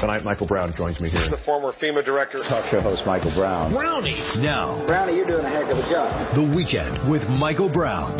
Tonight, Michael Brown joins me here. This is the former FEMA director. Talk show host Michael Brown. Brownie. Now. Brownie, you're doing a heck of a job. The Weekend with Michael Brown.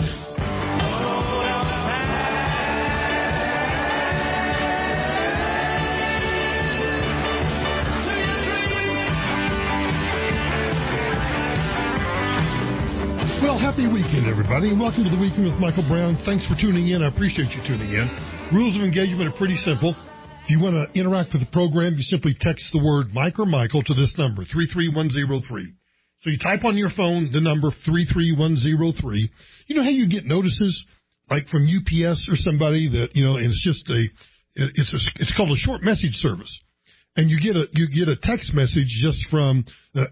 Well, happy weekend, everybody, and welcome to the Weekend with Michael Brown. Thanks for tuning in. I appreciate you tuning in. Rules of engagement are pretty simple. If you want to interact with the program, you simply text the word Mike or Michael to this number, 33103. So you type on your phone the number 33103. You know how you get notices, like from UPS or somebody that, you know, and it's called a short message service. And you get a text message just from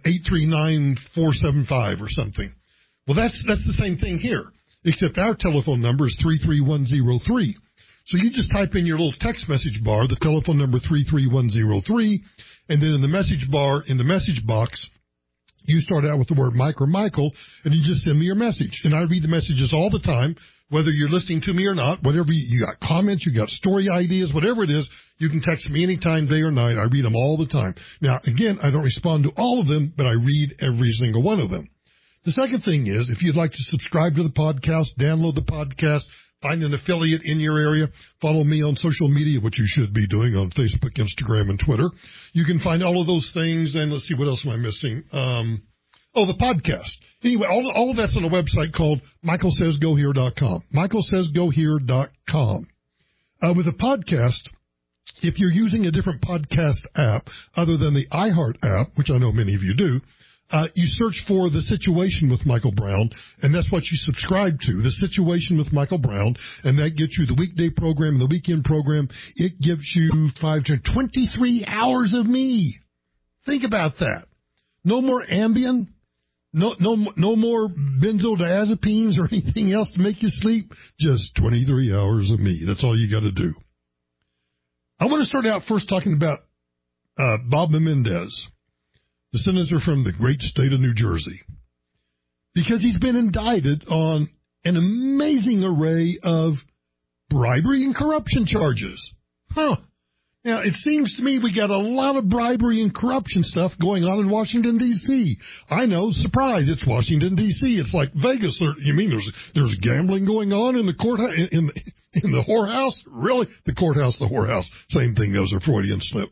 839475 or something. Well, that's the same thing here, except our telephone number is 33103. So you just type in your little text message bar, the telephone number 33103, and then in the message bar, in the message box, you start out with the word Mike or Michael, and you just send me your message. And I read the messages all the time, whether you're listening to me or not, whatever you got comments, you got story ideas, whatever it is, you can text me anytime, day or night. I read them all the time. Now, again, I don't respond to all of them, but I read every single one of them. The second thing is, if you'd like to subscribe to the podcast, download the podcast, find an affiliate in your area, follow me on social media, which you should be doing on Facebook, Instagram, and Twitter. You can find all of those things, and let's see, what else am I missing? The podcast. Anyway, all of that's on a website called michaelsaysgohere.com. michaelsaysgohere.com. With a podcast, if you're using a different podcast app other than the iHeart app, which I know many of you do, you search for The Situation with Michael Brown, and that's what you subscribe to, The Situation with Michael Brown, and that gets you the weekday program and the weekend program. It gives you 23 hours of me. Think about that. No more Ambien, no more benzodiazepines or anything else to make you sleep. Just 23 hours of me. That's all you got to do. I want to start out first talking about Bob Menendez, the senator from the great state of New Jersey, because he's been indicted on an amazing array of bribery and corruption charges. Now, it seems to me we got a lot of bribery and corruption stuff going on in Washington, D.C. I know, surprise, it's Washington, D.C. It's like Vegas. You mean there's gambling going on in the courthouse, in the whorehouse? Really? The courthouse, the whorehouse. Same thing, those are Freudian slip.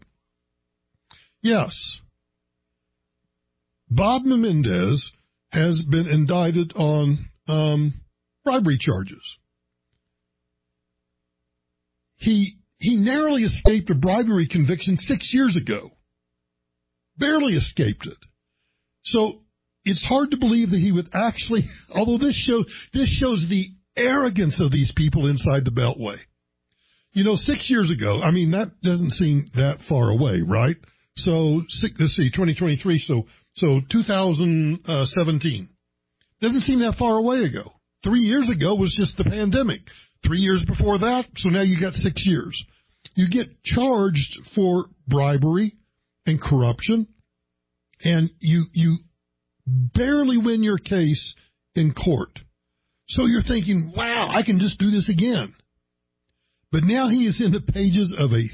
Yes. Bob Menendez has been indicted on bribery charges. He narrowly escaped a bribery conviction 6 years ago. Barely escaped it. So it's hard to believe that he would actually, although this shows the arrogance of these people inside the Beltway. You know, 6 years ago, I mean, that doesn't seem that far away, right? So, let's see, 2023, so 2017. Doesn't seem that far away ago. 3 years ago was just the pandemic. 3 years before that, so now you got 6 years. You get charged for bribery and corruption, and you barely win your case in court. So you're thinking, wow, I can just do this again. But now he is in the pages of a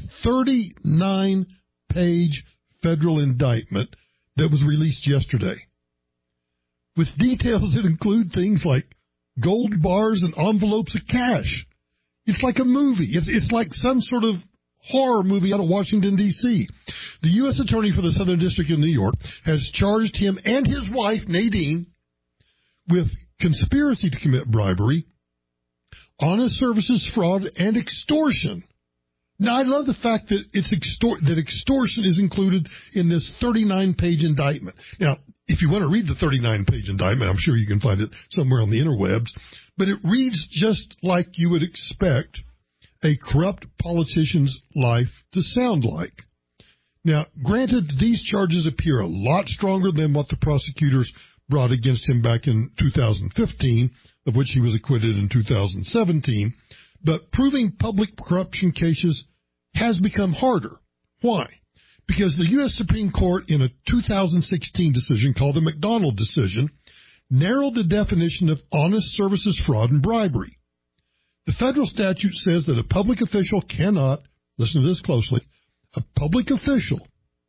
39-page federal indictment that was released yesterday, with details that include things like gold bars and envelopes of cash. It's like a movie. It's like some sort of horror movie out of Washington, D.C. The U.S. Attorney for the Southern District of New York has charged him and his wife, Nadine, with conspiracy to commit bribery, honest services fraud, and extortion. Now, I love the fact that that extortion is included in this 39-page indictment. Now, if you want to read the 39-page indictment, I'm sure you can find it somewhere on the interwebs, but it reads just like you would expect a corrupt politician's life to sound like. Now, granted, these charges appear a lot stronger than what the prosecutors brought against him back in 2015, of which he was acquitted in 2017, but proving public corruption cases has become harder. Why? Because the U.S. Supreme Court, in a 2016 decision called the McDonald decision, narrowed the definition of honest services fraud and bribery. The federal statute says that a public official cannot, listen to this closely, a public official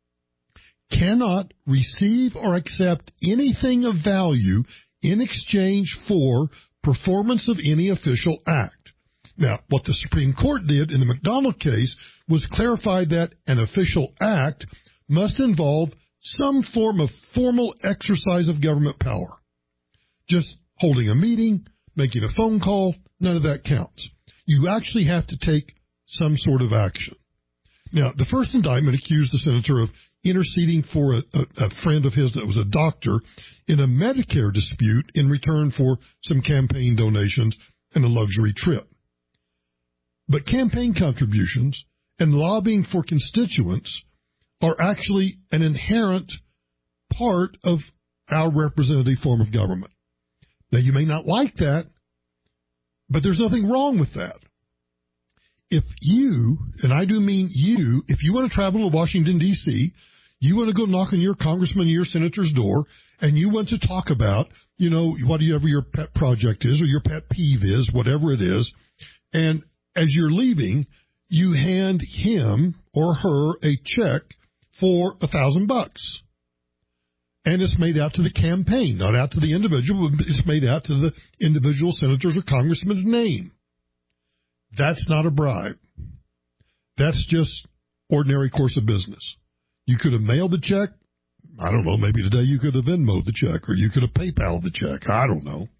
cannot receive or accept anything of value in exchange for performance of any official act. Now, what the Supreme Court did in the McDonald case was clarify that an official act must involve some form of formal exercise of government power. Just holding a meeting, making a phone call, none of that counts. You actually have to take some sort of action. Now, the first indictment accused the senator of interceding for a friend of his that was a doctor in a Medicare dispute in return for some campaign donations and a luxury trip. But campaign contributions and lobbying for constituents are actually an inherent part of our representative form of government. Now, you may not like that, but there's nothing wrong with that. If you, and I do mean you, if you want to travel to Washington, D.C., you want to go knock on your congressman or your senator's door, and you want to talk about, whatever your pet project is or your pet peeve is, whatever it is, and as you're leaving, you hand him or her a check for $1,000. And it's made out to the campaign, not out to the individual, but it's made out to the individual senator's or congressman's name. That's not a bribe. That's just ordinary course of business. You could have mailed the check. I don't know, maybe today you could have Venmo'd the check, or you could have PayPal'd the check. I don't know.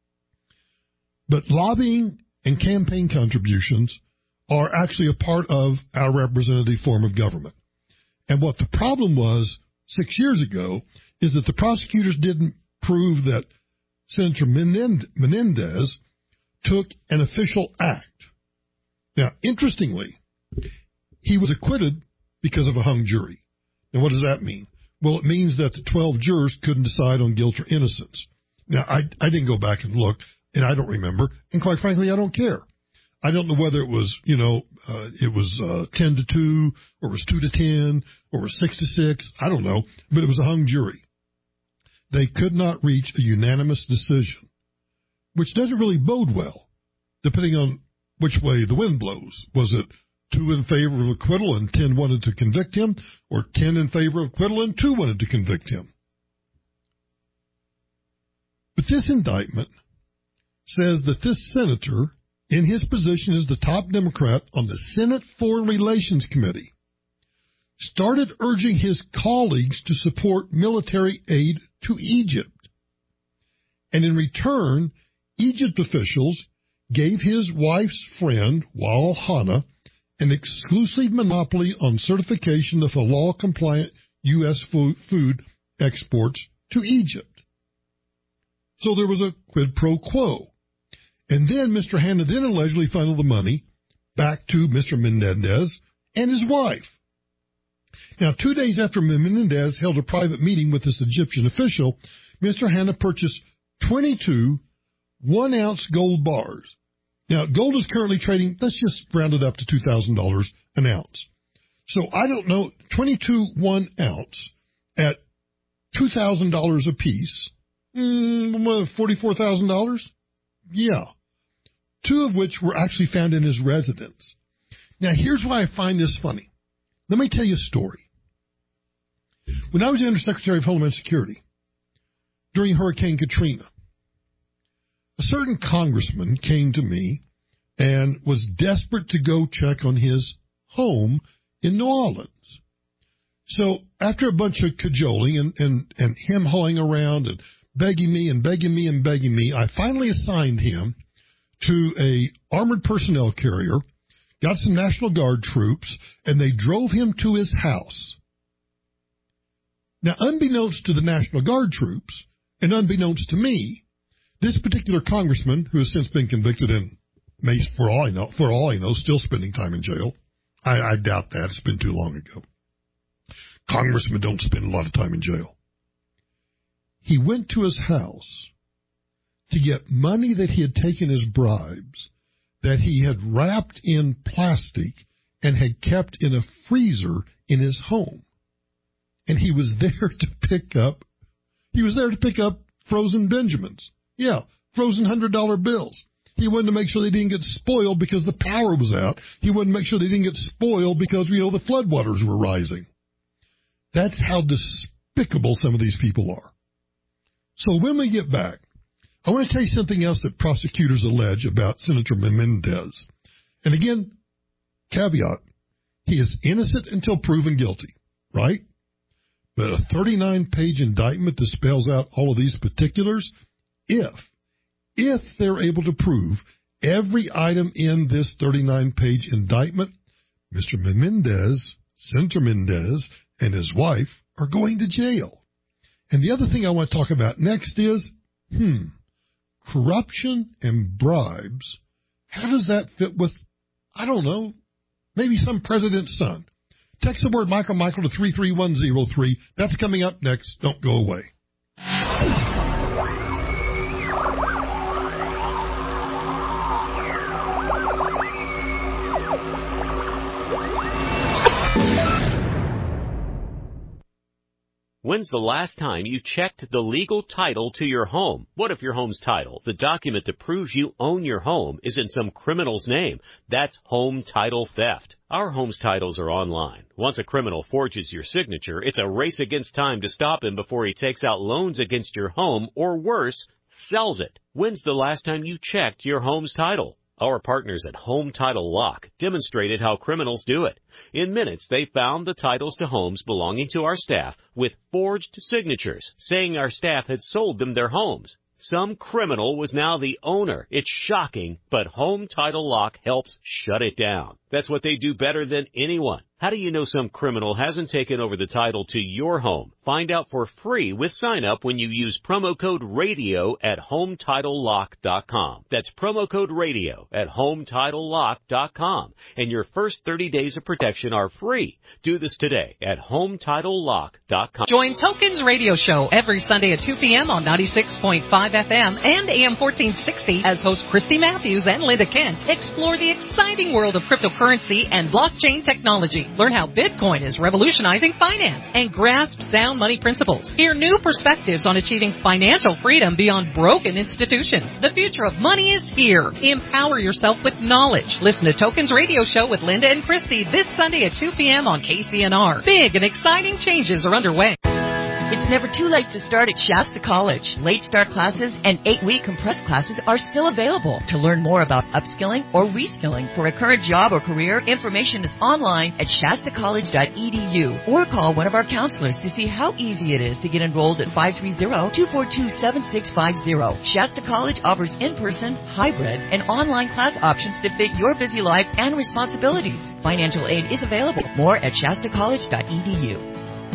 But lobbying and campaign contributions are actually a part of our representative form of government. And what the problem was 6 years ago is that the prosecutors didn't prove that Senator Menendez took an official act. Now, interestingly, he was acquitted because of a hung jury. Now, what does that mean? Well, it means that the 12 jurors couldn't decide on guilt or innocence. Now, I didn't go back and look, and I don't remember, and quite frankly, I don't care. I don't know whether it was, 10 to 2, or it was 2 to 10, or it was 6 to 6. I don't know, but it was a hung jury. They could not reach a unanimous decision, which doesn't really bode well, depending on which way the wind blows. Was it 2 in favor of acquittal and 10 wanted to convict him, or 10 in favor of acquittal and 2 wanted to convict him? But this indictment says that this senator, in his position as the top Democrat on the Senate Foreign Relations Committee, started urging his colleagues to support military aid to Egypt. And in return, Egypt officials gave his wife's friend, Wal Hanna, an exclusive monopoly on certification of law-compliant U.S. food exports to Egypt. So there was a quid pro quo. And then Mr. Hanna then allegedly funneled the money back to Mr. Menendez and his wife. Now, 2 days after Menendez held a private meeting with this Egyptian official, Mr. Hanna purchased 22 one-ounce gold bars. Now, gold is currently trading, let's just round it up to $2,000 an ounce. So I don't know, 22 1-ounce at $2,000 a piece, $44,000? Yeah. 2 of which were actually found in his residence. Now, here's why I find this funny. Let me tell you a story. When I was Undersecretary of Homeland Security, during Hurricane Katrina, a certain congressman came to me and was desperate to go check on his home in New Orleans. So after a bunch of cajoling and him hauling around and begging me, I finally assigned him to a armored personnel carrier, got some National Guard troops, and they drove him to his house. Now, unbeknownst to the National Guard troops, and unbeknownst to me, this particular congressman, who has since been convicted and may, for all I know, still spending time in jail. I doubt that. It's been too long ago. Congressmen don't spend a lot of time in jail. He went to his house to get money that he had taken as bribes, that he had wrapped in plastic and had kept in a freezer in his home. And he was there to pick up frozen Benjamins. Yeah, frozen $100 bills. He wanted to make sure they didn't get spoiled because the power was out. He wanted to make sure they didn't get spoiled because, the floodwaters were rising. That's how despicable some of these people are. So when we get back, I want to tell you something else that prosecutors allege about Senator Menendez. And again, caveat, he is innocent until proven guilty, right? But a 39-page indictment that spells out all of these particulars, if they're able to prove every item in this 39-page indictment, Mr. Menendez, Senator Menendez, and his wife are going to jail. And the other thing I want to talk about next is, corruption and bribes. How does that fit with, I don't know, maybe some president's son? Text the word Michael to 33103. That's coming up next. Don't go away. When's the last time you checked the legal title to your home? What if your home's title, the document that proves you own your home, is in some criminal's name? That's home title theft. Our home's titles are online. Once a criminal forges your signature, it's a race against time to stop him before he takes out loans against your home, or worse, sells it. When's the last time you checked your home's title? Our partners at Home Title Lock demonstrated how criminals do it. In minutes, they found the titles to homes belonging to our staff with forged signatures, saying our staff had sold them their homes. Some criminal was now the owner. It's shocking, but Home Title Lock helps shut it down. That's what they do better than anyone. How do you know some criminal hasn't taken over the title to your home? Find out for free with sign up when you use promo code RADIO at HometitleLock.com. That's promo code RADIO at HometitleLock.com. And your first 30 days of protection are free. Do this today at HometitleLock.com. Join Tokens Radio Show every Sunday at 2 p.m. on 96.5 FM and AM 1460 as hosts Christy Matthews and Linda Kent explore the exciting world of cryptocurrency and blockchain technology. Learn how Bitcoin is revolutionizing finance and grasp sound money principles. Hear new perspectives on achieving financial freedom beyond broken institutions. The future of money is here. Empower yourself with knowledge. Listen to Tokens Radio Show with Linda and Christy this Sunday at 2 p.m. on KCNR. Big and exciting changes are underway. It's never too late to start at Shasta College. Late start classes and 8-week compressed classes are still available. To learn more about upskilling or reskilling for a current job or career, information is online at shastacollege.edu or call one of our counselors to see how easy it is to get enrolled at 530-242-7650. Shasta College offers in-person, hybrid, and online class options to fit your busy life and responsibilities. Financial aid is available. More at shastacollege.edu.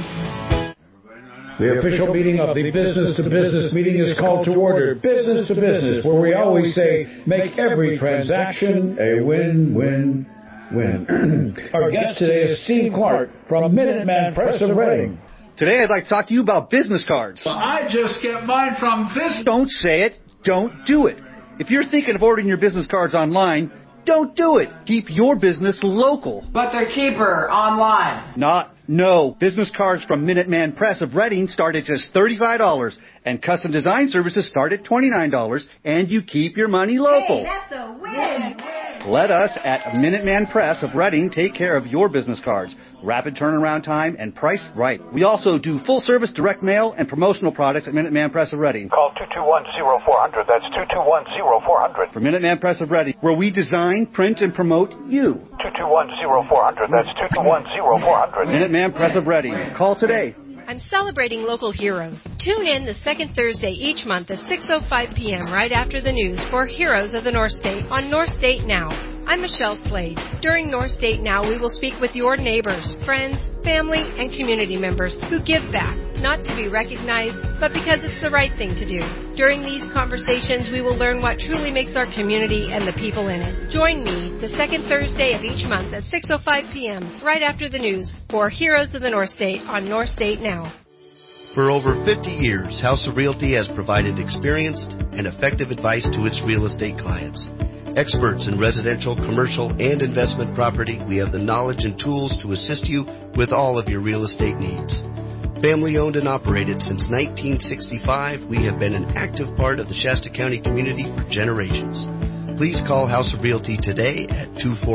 The official meeting of the business-to-business meeting is called to order. Business to business, where we always say, make every transaction a win-win-win. Our guest today is Steve Clark from Minuteman Press of Reading. Today I'd like to talk to you about business cards. Well, I just get mine from this. Don't say it. Don't do it. If you're thinking of ordering your business cards online, don't do it. Keep your business local. But they're cheaper online. No. Business cards from Minuteman Press of Reading start at just $35, and custom design services start at $29, and you keep your money local. Hey, that's a win. Let us at Minuteman Press of Reading take care of your business cards. Rapid turnaround time and priced right. We also do full-service direct mail and promotional products at Minuteman Press of Reading. Call 221-0400. That's 221-0400. For Minuteman Press of Reading, where we design, print, and promote you. 221-0400. That's 221-0400. Minuteman Press of Reading. Call today. I'm celebrating local heroes. Tune in the second Thursday each month at 6:05 p.m. right after the news for Heroes of the North State on North State Now. I'm Michelle Slade. During North State Now, we will speak with your neighbors, friends, family, and community members who give back, not to be recognized, but because it's the right thing to do. During these conversations, we will learn what truly makes our community and the people in it. Join me the second Thursday of each month at 6:05 p.m. right after the news for Heroes of the North State on North State Now. For over 50 years, House of Realty has provided experienced and effective advice to its real estate clients. Experts in residential, commercial, and investment property, we have the knowledge and tools to assist you with all of your real estate needs. Family owned and operated since 1965, we have been an active part of the Shasta County community for generations. Please call House of Realty today at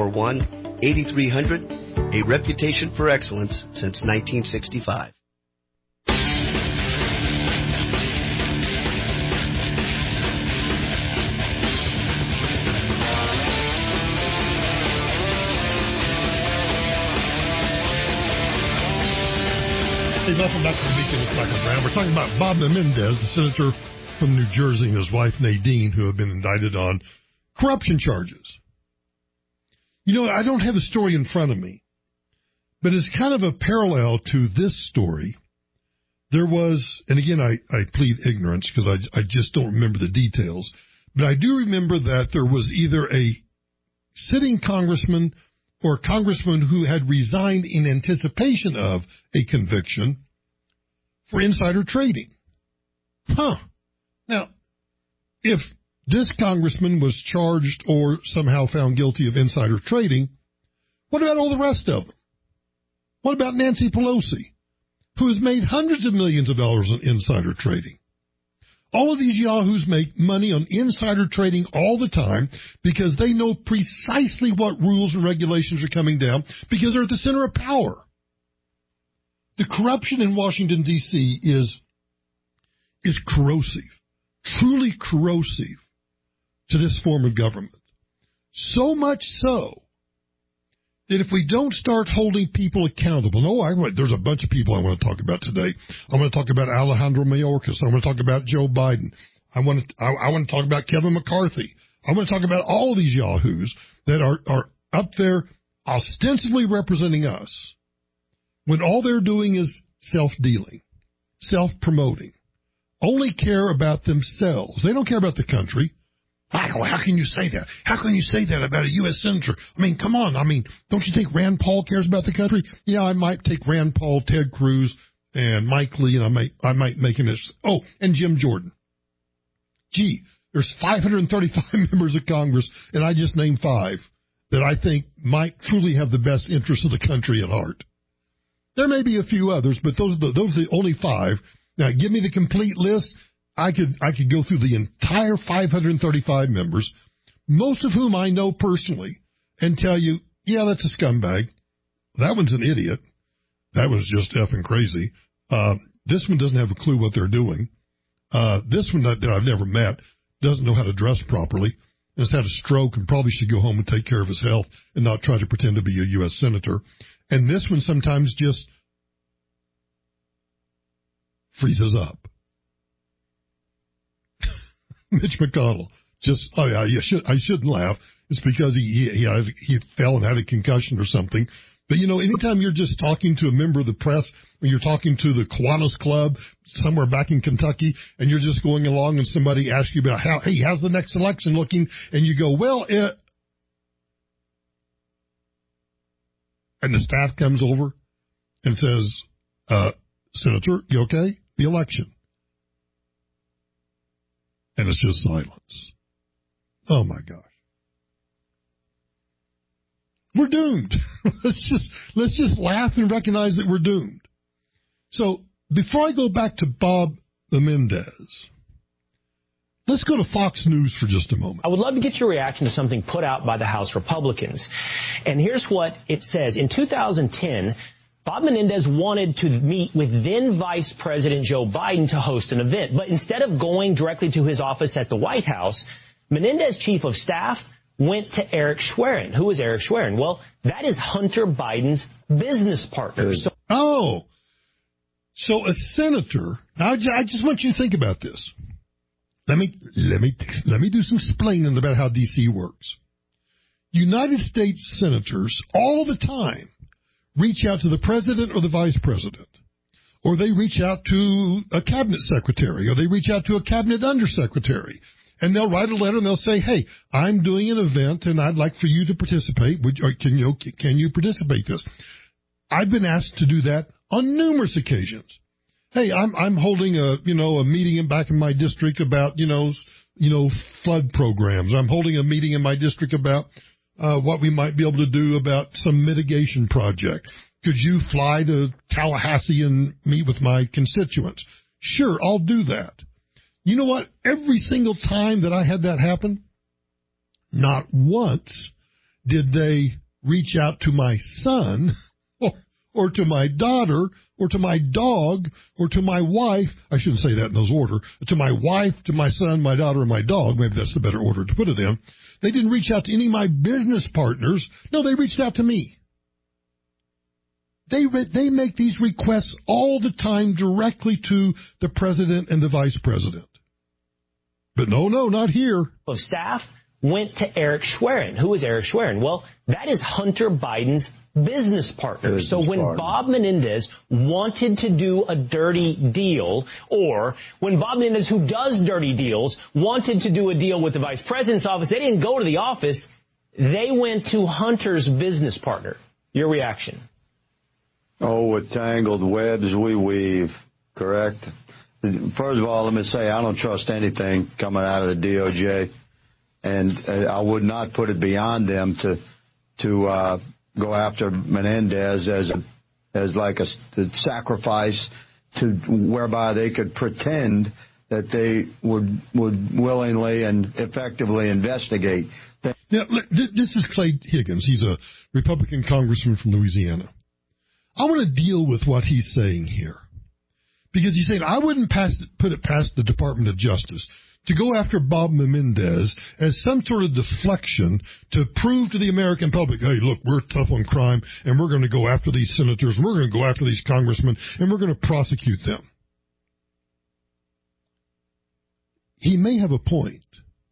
241-8300, a reputation for excellence since 1965. Hey, welcome back to the Weekend with Michael Brown. We're talking about Bob Menendez, the senator from New Jersey, and his wife Nadine, who have been indicted on corruption charges. You know, I don't have the story in front of me, but it's kind of a parallel to this story. There was, and again, I plead ignorance because I just don't remember the details, but I do remember that there was either a sitting congressman or a congressman who had resigned in anticipation of a conviction for insider trading. Now, if this congressman was charged or somehow found guilty of insider trading, what about all the rest of them? What about Nancy Pelosi, who has made hundreds of millions of dollars on insider trading? All of these yahoos make money on insider trading all the time because they know precisely what rules and regulations are coming down because they're at the center of power. The corruption in Washington, D.C. is corrosive, truly corrosive to this form of government. So much so that if we don't start holding people accountable, there's a bunch of people I want to talk about today. I want to talk about Alejandro Mayorkas. I want to talk about Joe Biden. I want to talk about Kevin McCarthy. I want to talk about all these yahoos that are up there ostensibly representing us when all they're doing is self-dealing, self-promoting, only care about themselves. They don't care about the country. Michael, how can you say that? How can you say that about a U.S. senator? I mean, come on. I mean, don't you think Rand Paul cares about the country? Yeah, I might take Rand Paul, Ted Cruz, and Mike Lee, and I might make him this. Oh, and Jim Jordan. Gee, there's 535 members of Congress, and I just named 5 that I think might truly have the best interests of the country at heart. There may be a few others, but those are the only 5. Now, give me the complete list. I could go through the entire 535 members, most of whom I know personally, and tell you, yeah, that's a scumbag. That one's an idiot. That one's just effing crazy. This one doesn't have a clue what they're doing. This one that I've never met doesn't know how to dress properly, has had a stroke and probably should go home and take care of his health and not try to pretend to be a U.S. senator. And this one sometimes just freezes up. Mitch McConnell, I shouldn't laugh. It's because he fell and had a concussion or something. But, you know, anytime you're just talking to a member of the press, when you're talking to the Kiwanis Club somewhere back in Kentucky, and you're just going along and somebody asks you about how's the next election looking? And you go, and the staff comes over and says, Senator, you okay? The election. And it's just silence. Oh, my gosh. We're doomed. let's just laugh and recognize that we're doomed. So before I go back to Bob Menendez, let's go to Fox News for just a moment. I would love to get your reaction to something put out by the House Republicans. And here's what it says. In 2010, Bob Menendez wanted to meet with then Vice President Joe Biden to host an event. But instead of going directly to his office at the White House, Menendez chief of staff went to Eric Schwerin. Who is Eric Schwerin? Well, that is Hunter Biden's business partner. So a senator, I just want you to think about this. Let me do some explaining about how D.C. works. United States senators all the time reach out to the president or the vice president, or they reach out to a cabinet secretary, or they reach out to a cabinet undersecretary, and they'll write a letter and they'll say, hey, I'm doing an event and I'd like for you to participate. Can you participate this? I've been asked to do that on numerous occasions. Hey, I'm holding a meeting back in my district about, flood programs. I'm holding a meeting in my district about what we might be able to do about some mitigation project. Could you fly to Tallahassee and meet with my constituents? Sure, I'll do that. You know what? Every single time that I had that happen, Not once did they reach out to my son or to my daughter or to my dog or to my wife. I shouldn't say that in those order. To my wife, to my son, my daughter, and my dog. Maybe that's the better order to put it in. They didn't reach out to any of my business partners. No, they reached out to me. They make these requests all the time directly to the president and the vice president. But no, not here. Staff went to Eric Schwerin. Who is Eric Schwerin? Well, that is Hunter Biden's business partner. So when Bob Menendez wanted to do a dirty deal, or when Bob Menendez, who does dirty deals, wanted to do a deal with the vice president's office, they didn't go to the office. They went to Hunter's business partner. Your reaction? Oh, with tangled webs we weave, correct? First of all, let me say I don't trust anything coming out of the DOJ, and I would not put it beyond them to go after Menendez as like a sacrifice to whereby they could pretend that they would willingly and effectively investigate. Now, this is Clay Higgins. He's a Republican congressman from Louisiana. I want to deal with what he's saying here. Because he's saying, I wouldn't put it past the Department of Justice to go after Bob Menendez as some sort of deflection to prove to the American public, hey, look, we're tough on crime, and we're going to go after these senators, and we're going to go after these congressmen, and we're going to prosecute them. He may have a point,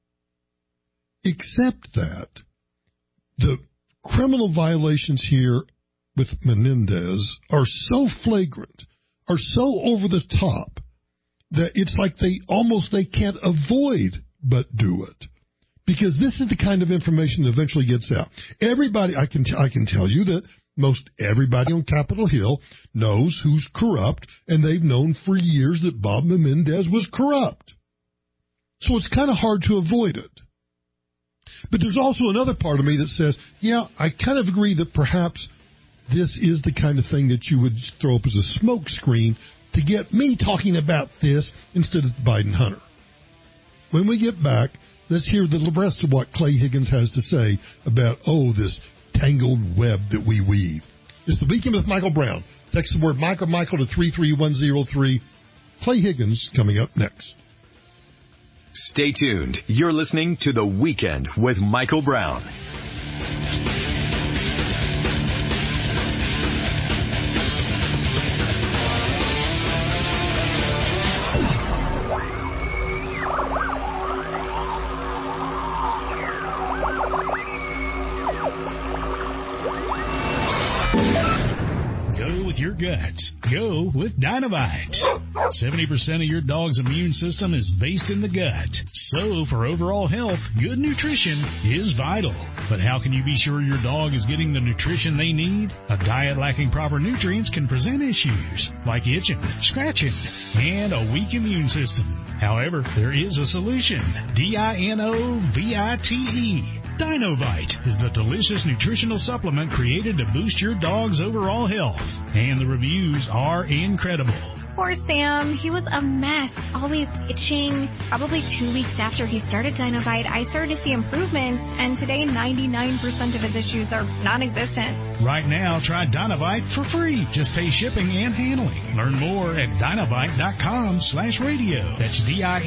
except that the criminal violations here with Menendez are so flagrant, are so over the top, that it's like they can't avoid but do it. Because this is the kind of information that eventually gets out. Everybody, I can tell you that most everybody on Capitol Hill knows who's corrupt, and they've known for years that Bob Menendez was corrupt. So it's kind of hard to avoid it. But there's also another part of me that says, yeah, I kind of agree that perhaps this is the kind of thing that you would throw up as a smoke screen to get me talking about this instead of Biden-Hunter. When we get back, let's hear the rest of what Clay Higgins has to say about, this tangled web that we weave. It's the Weekend with Michael Brown. Text the word Michael to 33103. Clay Higgins coming up next. Stay tuned. You're listening to The Weekend with Michael Brown. Your guts. Go with Dinovite. 70% of your dog's immune system is based in the gut. So for overall health, good nutrition is vital. But how can you be sure your dog is getting the nutrition they need? A diet lacking proper nutrients can present issues like itching, scratching, and a weak immune system. However, there is a solution. Dinovite. Dinovite is the delicious nutritional supplement created to boost your dog's overall health. And the reviews are incredible. Poor Sam. He was a mess, always itching. Probably 2 weeks after he started Dinovite, I started to see improvements, and today 99% of his issues are non-existent. Right now, try Dinovite for free. Just pay shipping and handling. Learn more at Dinovite.com/radio. That's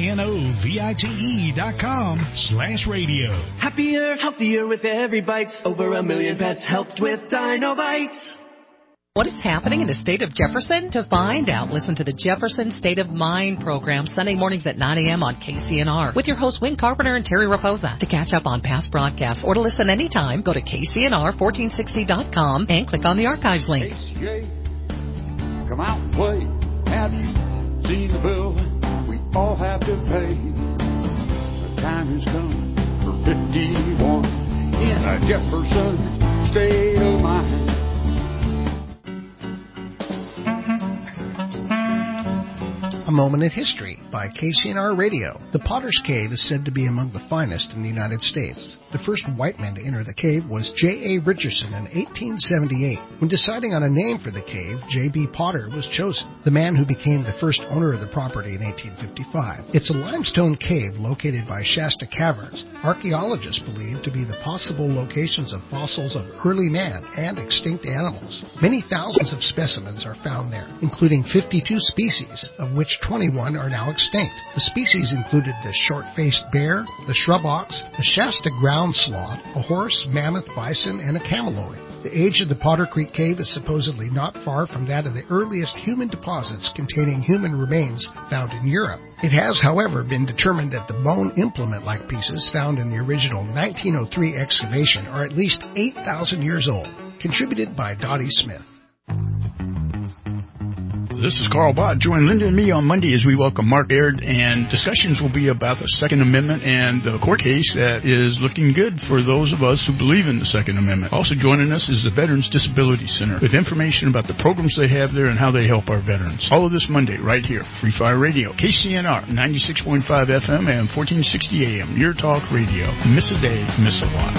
DINOVITE.com/radio. Happier, healthier with every bite. Over 1 million pets helped with Dinovite. What is happening in the state of Jefferson? To find out, listen to the Jefferson State of Mind program Sunday mornings at 9 a.m. on KCNR with your hosts Wayne Carpenter and Terry Raposa. To catch up on past broadcasts or to listen anytime, go to KCNR1460.com and click on the archives link. KCA, come out and play. Have you seen the bill we all have to pay? The time has come for 51 in a Jefferson State of Mind. A Moment in History by KCNR Radio. The Potter's Cave is said to be among the finest in the United States. The first white man to enter the cave was J.A. Richardson in 1878. When deciding on a name for the cave, J.B. Potter was chosen, the man who became the first owner of the property in 1855. It's a limestone cave located by Shasta Caverns. Archaeologists believe to be the possible locations of fossils of early man and extinct animals. Many thousands of specimens are found there, including 52 species, of which 21 are now extinct. The species included the short-faced bear, the shrub ox, the Shasta ground sloth, a horse, mammoth, bison, and a cameloid. The age of the Potter Creek Cave is supposedly not far from that of the earliest human deposits containing human remains found in Europe. It has, however, been determined that the bone implement-like pieces found in the original 1903 excavation are at least 8,000 years old. Contributed by Dottie Smith. This is Carl Bott. Join Linda and me on Monday as we welcome Mark Aird, and discussions will be about the Second Amendment and the court case that is looking good for those of us who believe in the Second Amendment. Also joining us is the Veterans Disability Center with information about the programs they have there and how they help our veterans. All of this Monday right here, Free Fire Radio, KCNR 96.5 FM and 1460 AM, Your Talk Radio. Miss a day, miss a lot.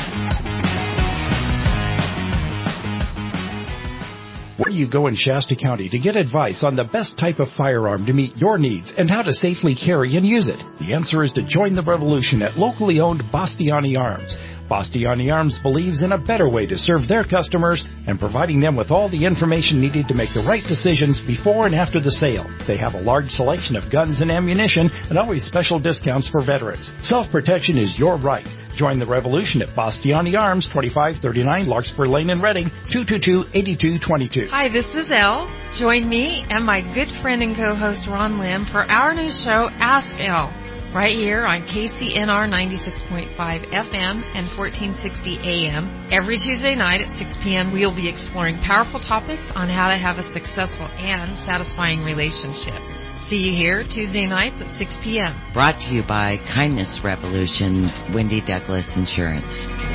Where do you go in Shasta County to get advice on the best type of firearm to meet your needs and how to safely carry and use it? The answer is to join the revolution at locally owned Bastiani Arms. Bastiani Arms believes in a better way to serve their customers and providing them with all the information needed to make the right decisions before and after the sale. They have a large selection of guns and ammunition and always special discounts for veterans. Self-protection is your right. Join the revolution at Bastiani Arms, 2539 Larkspur Lane in Reading, 222-8222. Hi, this is Elle. Join me and my good friend and co-host Ron Lim for our new show, Ask Elle, right here on KCNR 96.5 FM and 1460 AM. Every Tuesday night at 6 p.m., we'll be exploring powerful topics on how to have a successful and satisfying relationship. See you here Tuesday nights at 6 p.m. Brought to you by Kindness Revolution, Wendy Douglas Insurance.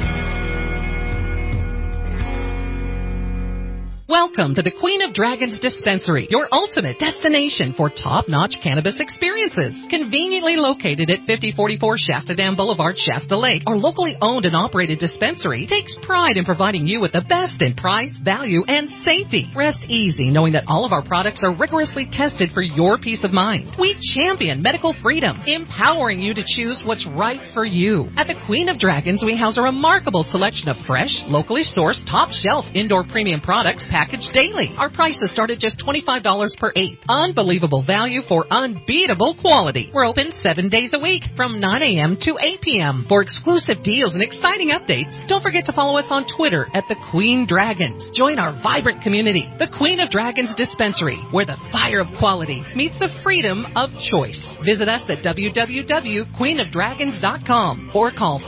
Welcome to the Queen of Dragons Dispensary, your ultimate destination for top-notch cannabis experiences. Conveniently located at 5044 Shasta Dam Boulevard, Shasta Lake, our locally owned and operated dispensary takes pride in providing you with the best in price, value, and safety. Rest easy knowing that all of our products are rigorously tested for your peace of mind. We champion medical freedom, empowering you to choose what's right for you. At the Queen of Dragons, we house a remarkable selection of fresh, locally sourced, top-shelf indoor premium products packaged daily. Our prices start at just $25 per eighth. Unbelievable value for unbeatable quality. We're open 7 days a week from 9 a.m. to 8 p.m. For exclusive deals and exciting updates, don't forget to follow us on Twitter at The Queen Dragons. Join our vibrant community, The Queen of Dragons Dispensary, where the fire of quality meets the freedom of choice. Visit us at www.queenofdragons.com or call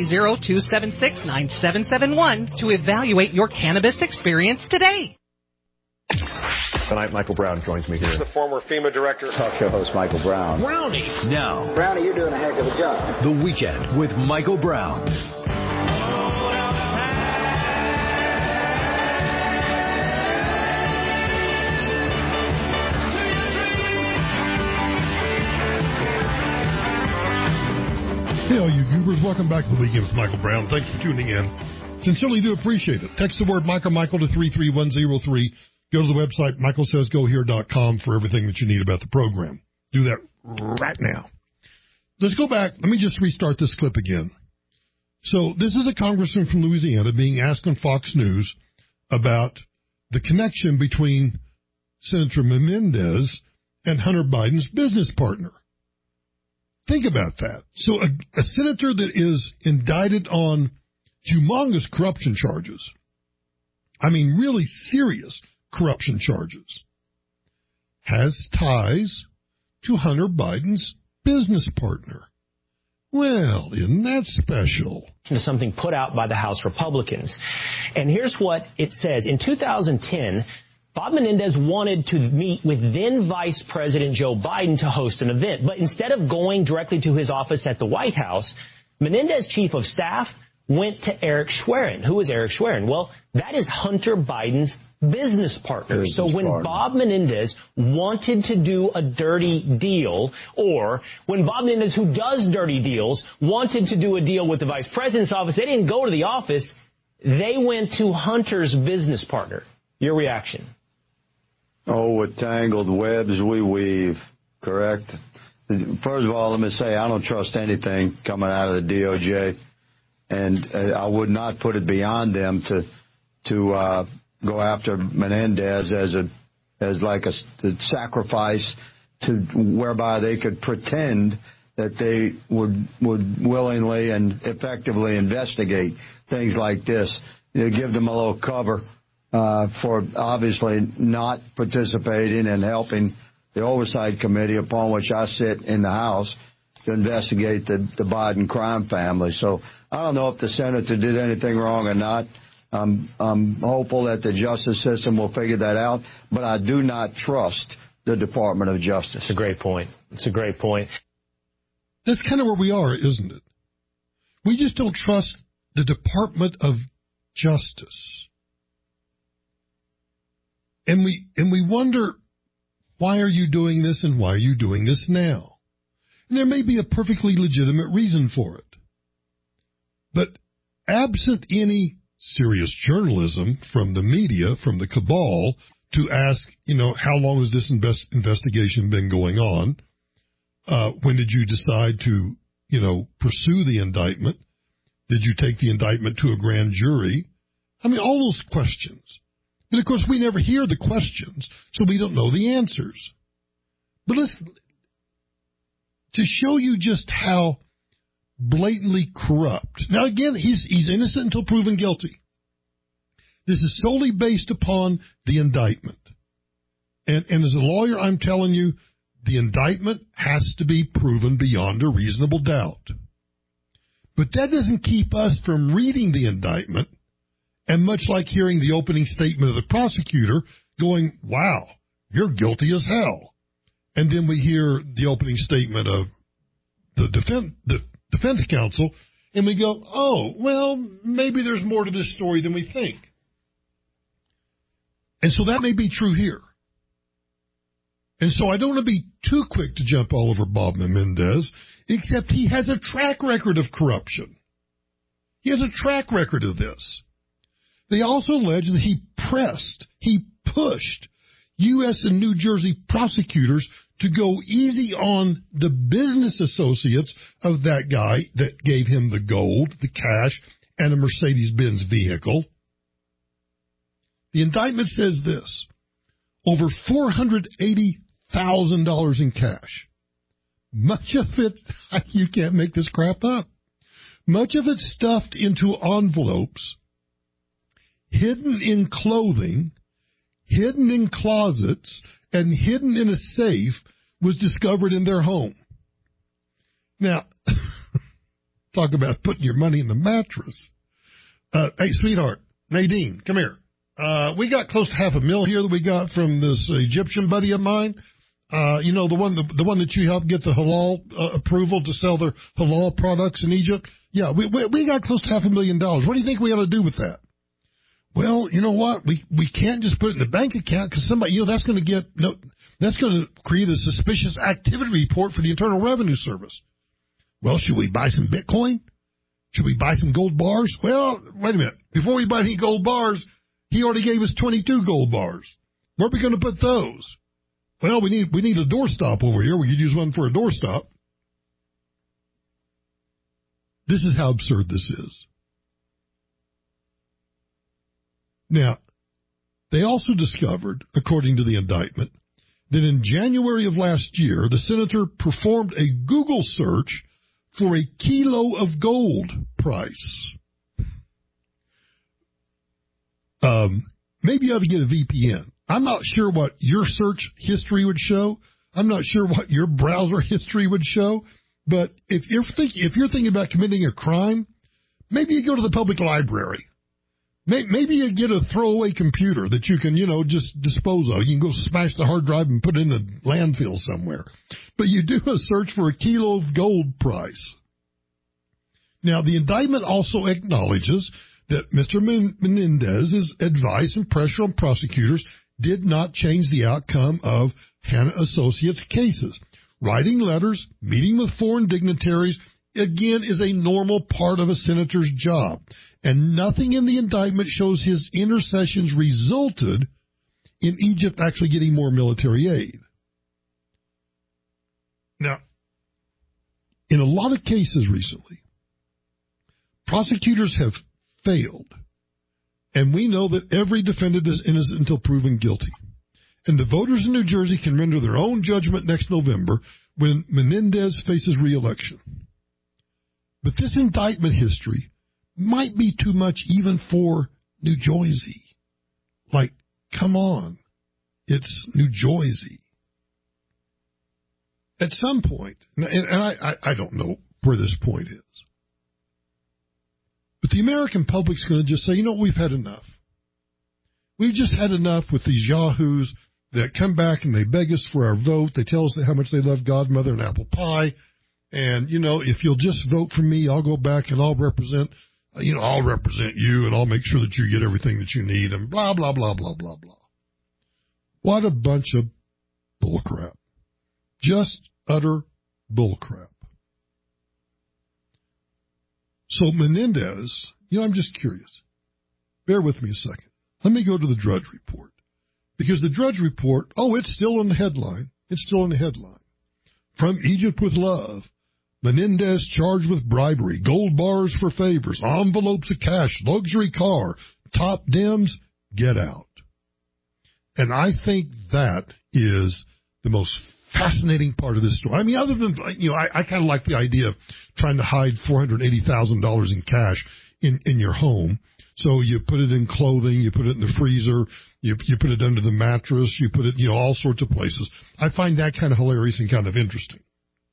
530-276-9771 to evaluate your cannabis experience today. Tonight, Michael Brown joins me here. This is the former FEMA director. Talk show host Michael Brown. Brownie. Now. Brownie, you're doing a heck of a job. The Weekend with Michael Brown. Hey, all you goobers, welcome back to The Weekend with Michael Brown. Thanks for tuning in. Sincerely do appreciate it. Text the word Michael to 33103. Go to the website, michaelsaysgohere.com, for everything that you need about the program. Do that right now. Let's go back. Let me just restart this clip again. So this is a congressman from Louisiana being asked on Fox News about the connection between Senator Menendez and Hunter Biden's business partner. Think about that. So a senator that is indicted on humongous corruption charges, I mean really serious corruption charges, has ties to Hunter Biden's business partner. Well, isn't that special? Something put out by the House Republicans. And here's what it says. In 2010, Bob Menendez wanted to meet with then Vice President Joe Biden to host an event. But instead of going directly to his office at the White House, Menendez's chief of staff went to Eric Schwerin. Who is Eric Schwerin? Well, that is Hunter Biden's business partners. So when Bob Menendez wanted to do a dirty deal, or when Bob Menendez, who does dirty deals, wanted to do a deal with the vice president's office, they didn't go to the office. They went to Hunter's business partner. Your reaction? Oh, with tangled webs we weave, correct? First of all, let me say I don't trust anything coming out of the DOJ, and I would not put it beyond them to go after Menendez as like a sacrifice to whereby they could pretend that they would willingly and effectively investigate things like this. Give them a little cover for obviously not participating and helping the Oversight Committee, upon which I sit in the House, to investigate the Biden crime family. So I don't know if the senator did anything wrong or not. I'm hopeful that the justice system will figure that out, but I do not trust the Department of Justice. It's a great point. It's a great point. That's kind of where we are, isn't it? We just don't trust the Department of Justice. And we wonder, why are you doing this and why are you doing this now? And there may be a perfectly legitimate reason for it. But absent any serious journalism from the media, from the cabal, to ask, how long has this investigation been going on? When did you decide to, pursue the indictment? Did you take the indictment to a grand jury? I mean, all those questions. But, of course, we never hear the questions, so we don't know the answers. But to show you just how blatantly corrupt. Now, again, he's innocent until proven guilty. This is solely based upon the indictment. And as a lawyer, I'm telling you, the indictment has to be proven beyond a reasonable doubt. But that doesn't keep us from reading the indictment, and much like hearing the opening statement of the prosecutor going, wow, you're guilty as hell. And then we hear the opening statement of the defense counsel, and we go, oh, well, maybe there's more to this story than we think. And so that may be true here. And so I don't want to be too quick to jump all over Bob Menendez, except he has a track record of corruption. He has a track record of this. They also allege that he pushed U.S. and New Jersey prosecutors to go easy on the business associates of that guy that gave him the gold, the cash, and a Mercedes-Benz vehicle. The indictment says this: over $480,000 in cash. Much of it, you can't make this crap up. Much of it stuffed into envelopes, hidden in clothing, hidden in closets, and hidden in a safe, was discovered in their home. Now, talk about putting your money in the mattress. Hey, sweetheart, Nadine, come here. We got close to $500,000 here that we got from this Egyptian buddy of mine. The one that you helped get the halal approval to sell their halal products in Egypt. Yeah, we got close to $500,000. What do you think we ought to do with that? Well, you know what? We can't just put it in the bank account because somebody, that's going to create a suspicious activity report for the Internal Revenue Service. Well, should we buy some Bitcoin? Should we buy some gold bars? Well, wait a minute. Before we buy any gold bars, he already gave us 22 gold bars. Where are we going to put those? Well, we need a doorstop over here. We could use one for a doorstop. This is how absurd this is. Now, they also discovered, according to the indictment, that in January of last year, the senator performed a Google search for a kilo of gold price. Maybe you ought to get a VPN. I'm not sure what your search history would show. I'm not sure what your browser history would show. But if you're thinking about committing a crime, maybe you go to the public library. Maybe you get a throwaway computer that you can, just dispose of. You can go smash the hard drive and put it in a landfill somewhere. But you do a search for a kilo of gold price. Now, the indictment also acknowledges that Mr. Menendez's advice and pressure on prosecutors did not change the outcome of Hanna Associates cases. Writing letters, meeting with foreign dignitaries, again, is a normal part of a senator's job. And nothing in the indictment shows his intercessions resulted in Egypt actually getting more military aid. Now, in a lot of cases recently, prosecutors have failed. And we know that every defendant is innocent until proven guilty. And the voters in New Jersey can render their own judgment next November when Menendez faces re-election. But this indictment history might be too much even for New Jersey. Like, come on. It's New Jersey. At some point, and I don't know where this point is, but the American public's going to just say, you know, we've had enough. We've just had enough with these yahoos that come back and they beg us for our vote. They tell us how much they love Godmother and apple pie. And, you know, if you'll just vote for me, I'll go back and I'll represent you and I'll make sure that you get everything that you need and blah, blah, blah, blah, blah, blah. What a bunch of bullcrap. Just utter bullcrap. So Menendez, I'm just curious. Bear with me a second. Let me go to the Drudge Report. Because the Drudge Report, it's still in the headline. It's still in the headline. From Egypt with love. Menendez charged with bribery, gold bars for favors, envelopes of cash, luxury car, top Dems, get out. And I think that is the most fascinating part of this story. I mean, other than, I kind of like the idea of trying to hide $480,000 in cash in your home. So you put it in clothing, you put it in the freezer, you put it under the mattress, you put it, all sorts of places. I find that kind of hilarious and kind of interesting.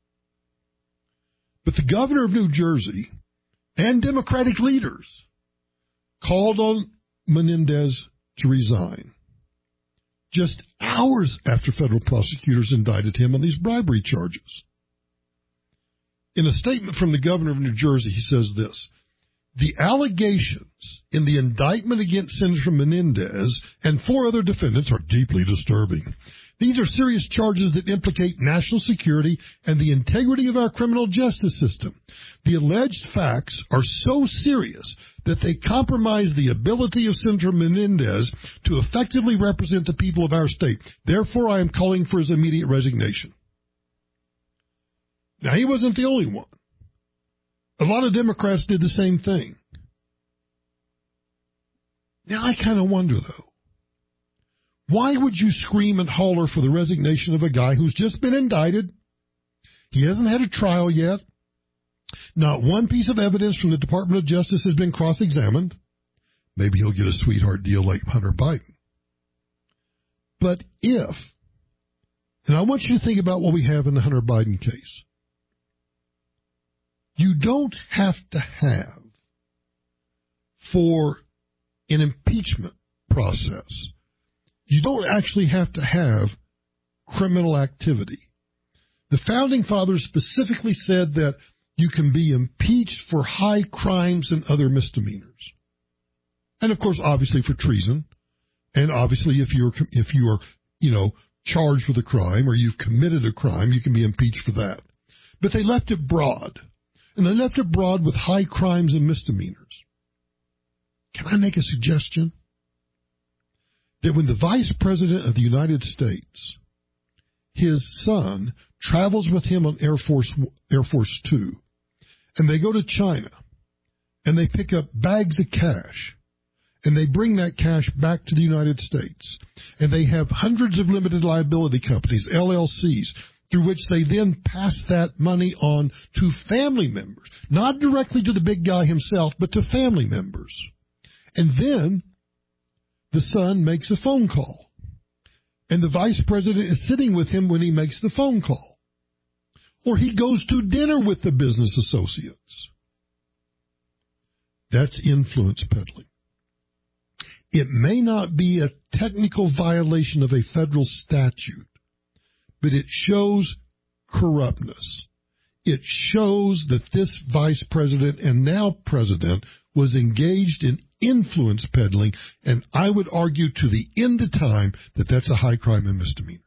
But the governor of New Jersey and Democratic leaders called on Menendez to resign just hours after federal prosecutors indicted him on these bribery charges. In a statement from the governor of New Jersey, he says this: the allegations in the indictment against Senator Menendez and 4 other defendants are deeply disturbing. These are serious charges that implicate national security and the integrity of our criminal justice system. The alleged facts are so serious that they compromise the ability of Senator Menendez to effectively represent the people of our state. Therefore, I am calling for his immediate resignation. Now, he wasn't the only one. A lot of Democrats did the same thing. Now, I kind of wonder, though, why would you scream and holler for the resignation of a guy who's just been indicted? He hasn't had a trial yet. Not one piece of evidence from the Department of Justice has been cross-examined. Maybe he'll get a sweetheart deal like Hunter Biden. But if, and I want you to think about what we have in the Hunter Biden case, you don't have to have, for an impeachment process, you don't actually have to have criminal activity. The Founding Fathers specifically said that you can be impeached for high crimes and other misdemeanors. And, of course, obviously for treason. And obviously if you are, charged with a crime or you've committed a crime, you can be impeached for that. But they left it broad. And they left it broad with high crimes and misdemeanors. Can I make a suggestion? That when the Vice President of the United States, his son, travels with him on Air Force 2, and they go to China, and they pick up bags of cash, and they bring that cash back to the United States, and they have hundreds of limited liability companies, LLCs, through which they then pass that money on to family members, not directly to the big guy himself, but to family members. And then the son makes a phone call, and the vice president is sitting with him when he makes the phone call. Or he goes to dinner with the business associates. That's influence peddling. It may not be a technical violation of a federal statute, but it shows corruptness. It shows that this vice president and now president was engaged in influence peddling, and I would argue to the end of time that that's a high crime and misdemeanor.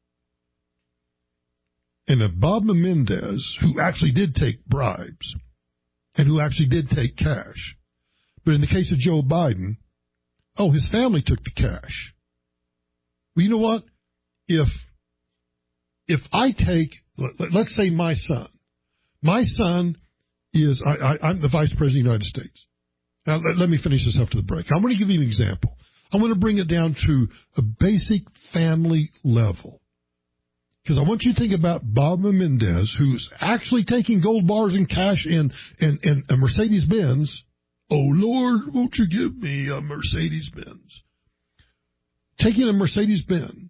And if Bob Menendez, who actually did take bribes and who actually did take cash, but in the case of Joe Biden, his family took the cash. Well, you know what? If I take, let's say my son is, I'm the Vice President of the United States. Now, let me finish this after the break. I'm going to give you an example. I'm going to bring it down to a basic family level. Because I want you to think about Bob Menendez, who's actually taking gold bars and cash and a Mercedes-Benz. Oh, Lord, won't you give me a Mercedes-Benz? Taking a Mercedes-Benz.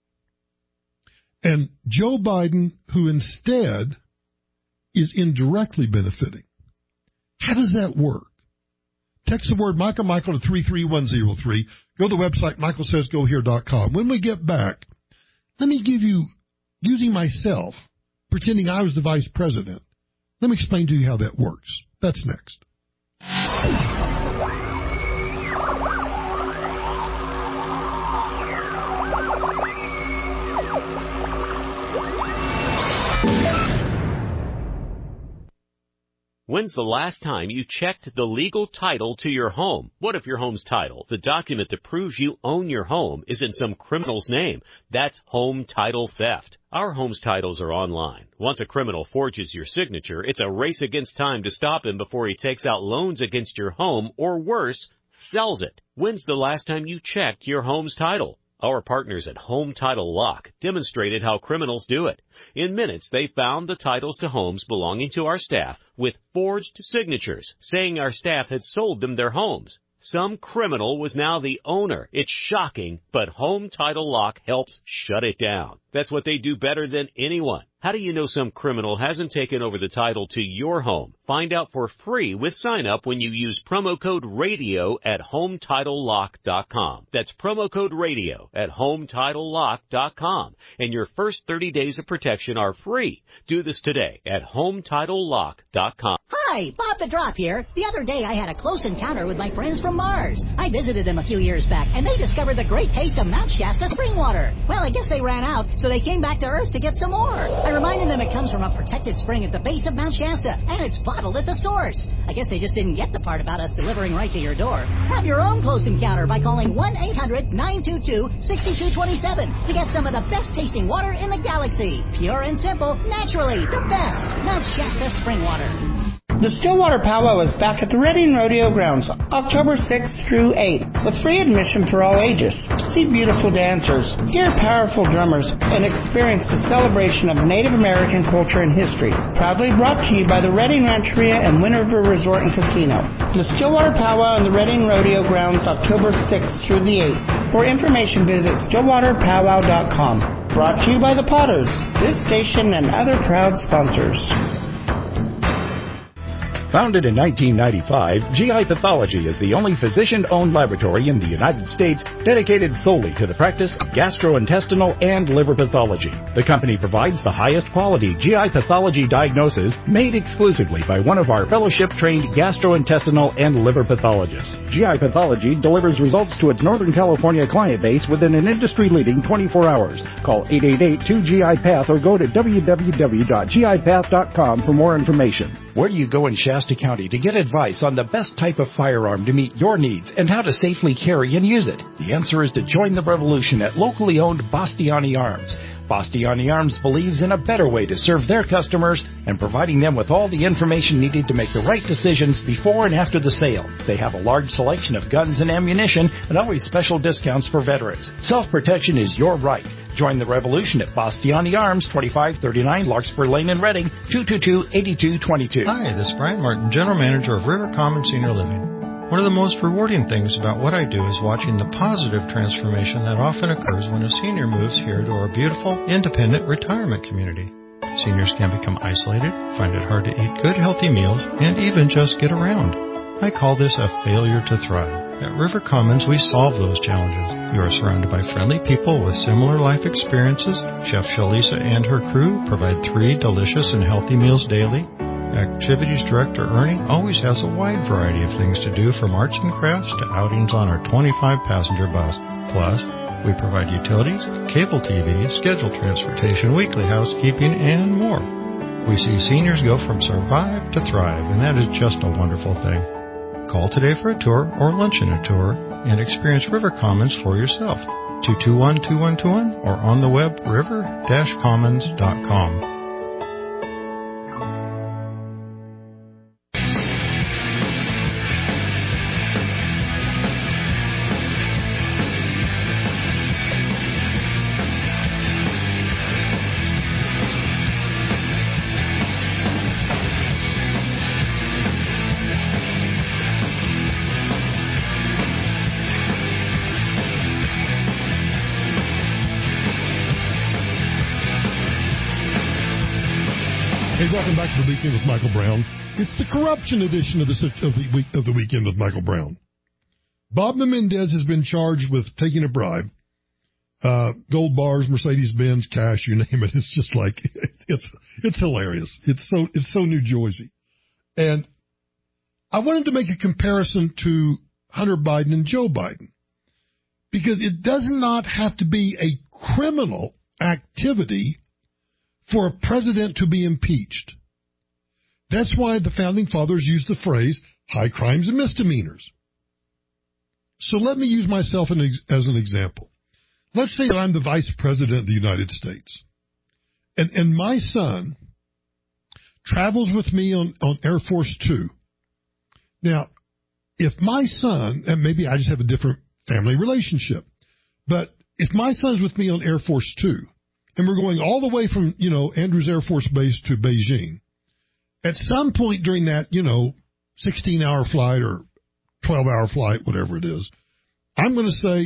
And Joe Biden, who instead is indirectly benefiting. How does that work? Text the word Michael to 33103. Go to the website michaelsaysgohere.com. When we get back, let me give you, using myself, pretending I was the vice president, let me explain to you how that works. That's next. When's the last time you checked the legal title to your home? What if your home's title, the document that proves you own your home, is in some criminal's name? That's home title theft. Our home's titles are online. Once a criminal forges your signature, it's a race against time to stop him before he takes out loans against your home, or worse, sells it. When's the last time you checked your home's title? Our partners at Home Title Lock demonstrated how criminals do it. In minutes, they found the titles to homes belonging to our staff with forged signatures, saying our staff had sold them their homes. Some criminal was now the owner. It's shocking, but Home Title Lock helps shut it down. That's what they do better than anyone. How do you know some criminal hasn't taken over the title to your home? Find out for free with sign up when you use promo code RADIO at HomeTitleLock.com. That's promo code RADIO at HomeTitleLock.com. And your first 30 days of protection are free. Do this today at HomeTitleLock.com. Hi, Bob the Drop here. The other day I had a close encounter with my friends from Mars. I visited them a few years back, and they discovered the great taste of Mount Shasta spring water. Well, I guess they ran out, so they came back to Earth to get some more. I reminded them it comes from a protected spring at the base of Mount Shasta, and it's bottled at the source. I guess they just didn't get the part about us delivering right to your door. Have your own close encounter by calling 1-800-922-6227 to get some of the best tasting water in the galaxy. Pure and simple, naturally, the best. Mount Shasta spring water. The Stillwater Powwow is back at the Reading Rodeo Grounds, October 6th through 8th, with free admission for all ages. See beautiful dancers, hear powerful drummers, and experience the celebration of Native American culture and history. Proudly brought to you by the Reading Rancheria and Wind River Resort and Casino. The Stillwater Powwow in the Reading Rodeo Grounds, October 6th through the 8th. For information, visit stillwaterpowwow.com. Brought to you by the Potters, this station and other proud sponsors. Founded in 1995, GI Pathology is the only physician-owned laboratory in the United States dedicated solely to the practice of gastrointestinal and liver pathology. The company provides the highest quality GI pathology diagnosis made exclusively by one of our fellowship-trained gastrointestinal and liver pathologists. GI Pathology delivers results to its Northern California client base within an industry-leading 24 hours. Call 888-2GI-PATH or go to www.gipath.com for more information. Where do you go in Shasta County to get advice on the best type of firearm to meet your needs and how to safely carry and use it? The answer is to join the revolution at locally owned Bastiani Arms. Bastiani Arms believes in a better way to serve their customers and providing them with all the information needed to make the right decisions before and after the sale. They have a large selection of guns and ammunition and always special discounts for veterans. Self-protection is your right. Join the revolution at Bastiani Arms, 2539 Larkspur Lane in Reading, 222-8222. Hi, this is Brian Martin, General Manager of River Common Senior Living. One of the most rewarding things about what I do is watching the positive transformation that often occurs when a senior moves here to our beautiful, independent retirement community. Seniors can become isolated, find it hard to eat good, healthy meals, and even just get around. I call this a failure to thrive. At River Commons, we solve those challenges. You are surrounded by friendly people with similar life experiences. Chef Shalisa and her crew provide 3 delicious and healthy meals daily. Activities Director Ernie always has a wide variety of things to do, from arts and crafts to outings on our 25-passenger bus. Plus, we provide utilities, cable TV, scheduled transportation, weekly housekeeping, and more. We see seniors go from survive to thrive, and that is just a wonderful thing. Call today for a tour or lunch and a tour and experience River Commons for yourself. 221-2121 or on the web river-commons.com. Welcome back to the Weekend with Michael Brown. It's the corruption edition of the Weekend with Michael Brown. Bob Menendez has been charged with taking a bribe. Gold bars, Mercedes-Benz, cash, you name it. It's just like it's hilarious. It's so New Jersey. And I wanted to make a comparison to Hunter Biden and Joe Biden, because it does not have to be a criminal activity for a president to be impeached. That's why the Founding Fathers used the phrase high crimes and misdemeanors. So let me use myself as an example. Let's say that I'm the Vice President of the United States, and my son travels with me on Air Force Two. Now, if my son, and maybe I just have a different family relationship, but if my son's with me on Air Force Two, and we're going all the way from, Andrews Air Force Base to Beijing, at some point during that, 16-hour flight or 12-hour flight, whatever it is, I'm going to say,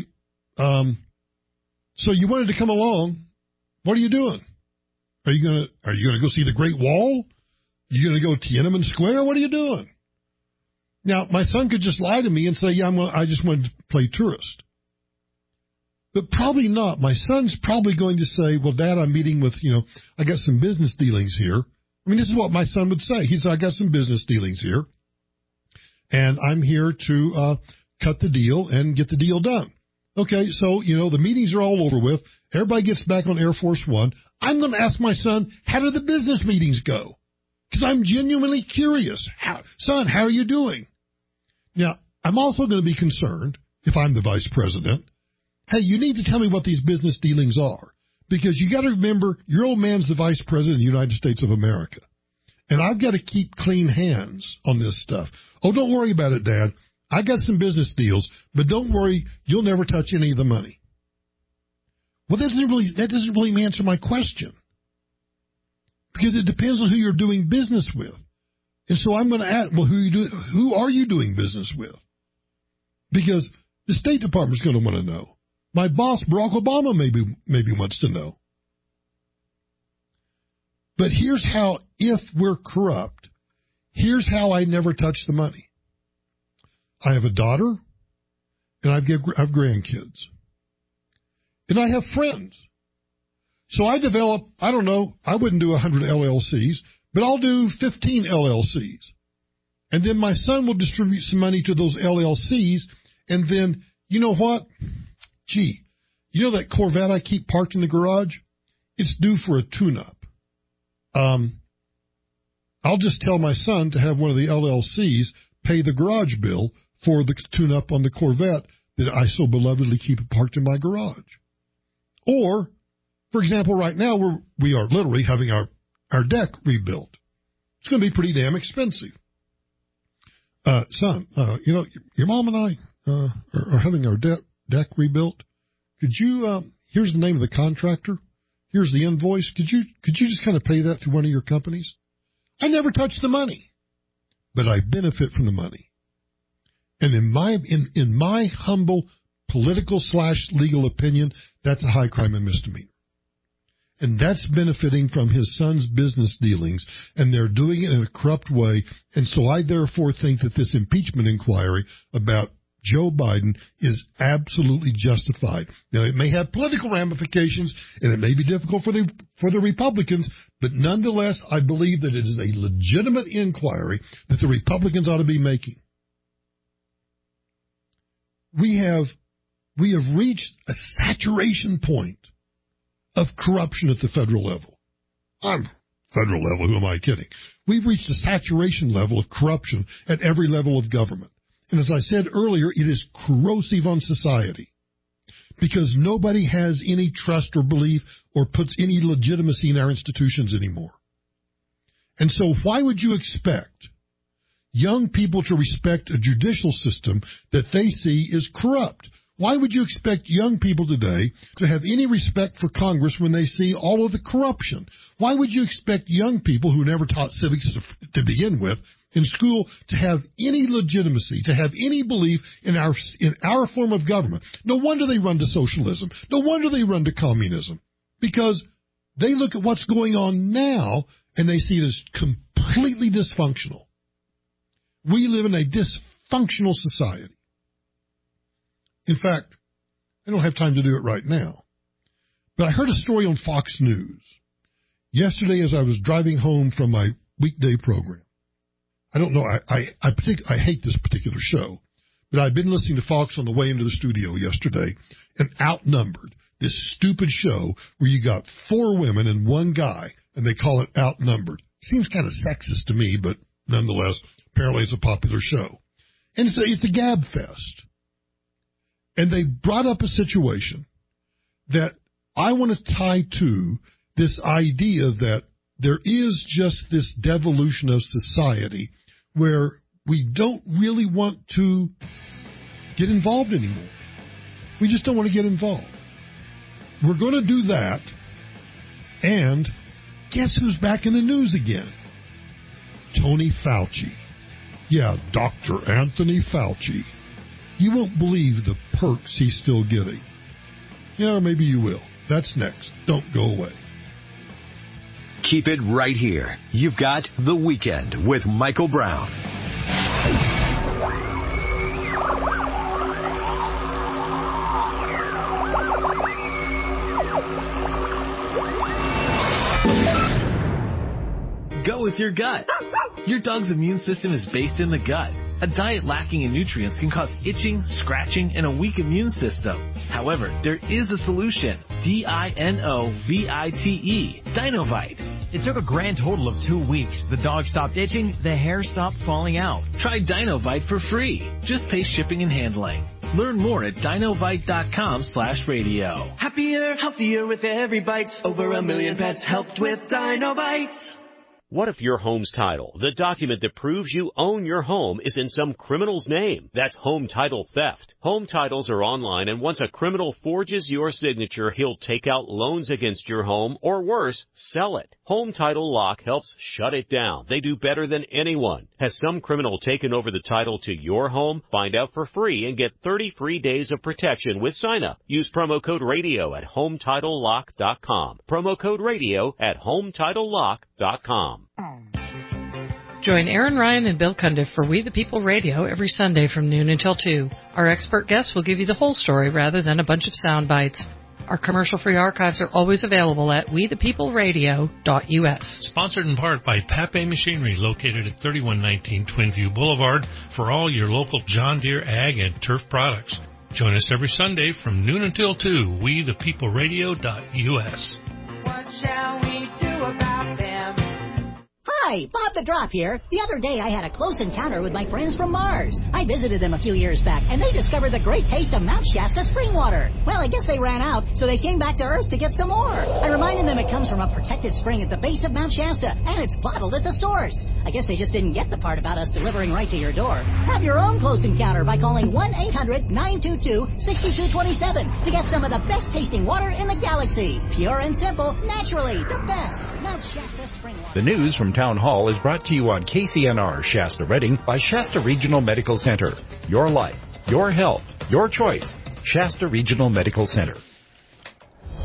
so you wanted to come along. What are you doing? Are you going to go see the Great Wall? Are you going to go to Tiananmen Square? What are you doing? Now, my son could just lie to me and say, yeah, I just wanted to play tourist. But probably not. My son's probably going to say, well, Dad, I'm meeting with, I got some business dealings here. I mean, this is what my son would say. He said, I got some business dealings here, and I'm here to cut the deal and get the deal done. Okay, so, the meetings are all over with. Everybody gets back on Air Force One. I'm going to ask my son, how do the business meetings go? Because I'm genuinely curious. Son, how are you doing? Now, I'm also going to be concerned, if I'm the vice president, hey, you need to tell me what these business dealings are, because you got to remember your old man's the vice president of the United States of America, and I've got to keep clean hands on this stuff. Oh, don't worry about it, Dad. I got some business deals, but don't worry, you'll never touch any of the money. Well, that doesn't really answer my question, because it depends on who you're doing business with. And so I'm going to ask, well, who are you doing business with? Because the State Department's going to want to know. My boss, Barack Obama, maybe wants to know. But here's how, if we're corrupt, here's how I never touch the money. I have a daughter, and I have grandkids. And I have friends. So I develop, I don't know, I wouldn't do 100 LLCs, but I'll do 15 LLCs. And then my son will distribute some money to those LLCs, and then, you know what? Gee, you know that Corvette I keep parked in the garage? It's due for a tune-up. I'll just tell my son to have one of the LLCs pay the garage bill for the tune-up on the Corvette that I so belovedly keep parked in my garage. Or, for example, right now we are literally having our deck rebuilt. It's going to be pretty damn expensive. Son, your mom and I are having our deck rebuilt. Could you, here's the name of the contractor. Here's the invoice. Could you just kind of pay that through one of your companies? I never touch the money, but I benefit from the money. And in my humble political/legal opinion, that's a high crime and misdemeanor. And that's benefiting from his son's business dealings, and they're doing it in a corrupt way. And so I therefore think that this impeachment inquiry about Joe Biden is absolutely justified. Now, it may have political ramifications, and it may be difficult for the Republicans, but nonetheless, I believe that it is a legitimate inquiry that the Republicans ought to be making. We have reached a saturation point of corruption at the federal level. Federal level, who am I kidding? We've reached a saturation level of corruption at every level of government. And as I said earlier, it is corrosive on society because nobody has any trust or belief or puts any legitimacy in our institutions anymore. And so why would you expect young people to respect a judicial system that they see is corrupt? Why would you expect young people today to have any respect for Congress when they see all of the corruption? Why would you expect young people who never taught civics to begin with in school to have any legitimacy, to have any belief in our form of government? No wonder they run to socialism. No wonder they run to communism, because they look at what's going on now and they see it as completely dysfunctional. We live in a dysfunctional society. In fact, I don't have time to do it right now, but I heard a story on Fox News yesterday as I was driving home from my weekday program. I don't know, I hate this particular show, but I've been listening to Fox on the way into the studio yesterday, and Outnumbered, this stupid show where you got 4 women and 1 guy, and they call it Outnumbered. Seems kind of sexist to me, but nonetheless, apparently it's a popular show. And it's a gab fest. And they brought up a situation that I want to tie to this idea that there is just this devolution of society where we don't really want to get involved anymore. We just don't want to get involved. We're going to do that. And guess who's back in the news again? Tony Fauci. Yeah, Dr. Anthony Fauci. You won't believe the perks he's still getting. Yeah, or maybe you will. That's next. Don't go away. Keep it right here. You've got The Weekend with Michael Brown. Go with your gut. Your dog's immune system is based in the gut. A diet lacking in nutrients can cause itching, scratching, and a weak immune system. However, there is a solution. DINOVITE. Dinovite. It took a grand total of 2 weeks. The dog stopped itching, the hair stopped falling out. Try Dinovite for free. Just pay shipping and handling. Learn more at dinovite.com/radio. Happier, healthier with every bite. Over 1 million pets helped with Dinovite. What if your home's title, the document that proves you own your home, is in some criminal's name? That's home title theft. Home titles are online, and once a criminal forges your signature, he'll take out loans against your home, or worse, sell it. Home Title Lock helps shut it down. They do better than anyone. Has some criminal taken over the title to your home? Find out for free and get 30 free days of protection with sign-up. Use promo code RADIO at HomeTitleLock.com. Promo code RADIO at HomeTitleLock.com. Join Aaron Ryan and Bill Cundiff for We the People Radio every Sunday from noon until 2. Our expert guests will give you the whole story rather than a bunch of sound bites. Our commercial-free archives are always available at wethepeopleradio.us. Sponsored in part by Pape Machinery, located at 3119 Twinview Boulevard, for all your local John Deere ag and turf products. Join us every Sunday from noon until 2, wethepeopleradio.us. What shall we do about them? Hi, Bob the Drop here. The other day I had a close encounter with my friends from Mars. I visited them a few years back, and they discovered the great taste of Mount Shasta spring water. Well, I guess they ran out, so they came back to Earth to get some more. I reminded them it comes from a protected spring at the base of Mount Shasta, and it's bottled at the source. I guess they just didn't get the part about us delivering right to your door. Have your own close encounter by calling 1-800-922-6227 to get some of the best tasting water in the galaxy. Pure and simple, naturally, the best. Mount Shasta spring water. The news from Town Hall is brought to you on KCNR Shasta Redding by Shasta Regional Medical Center. Your life, your health, your choice. Shasta Regional Medical Center.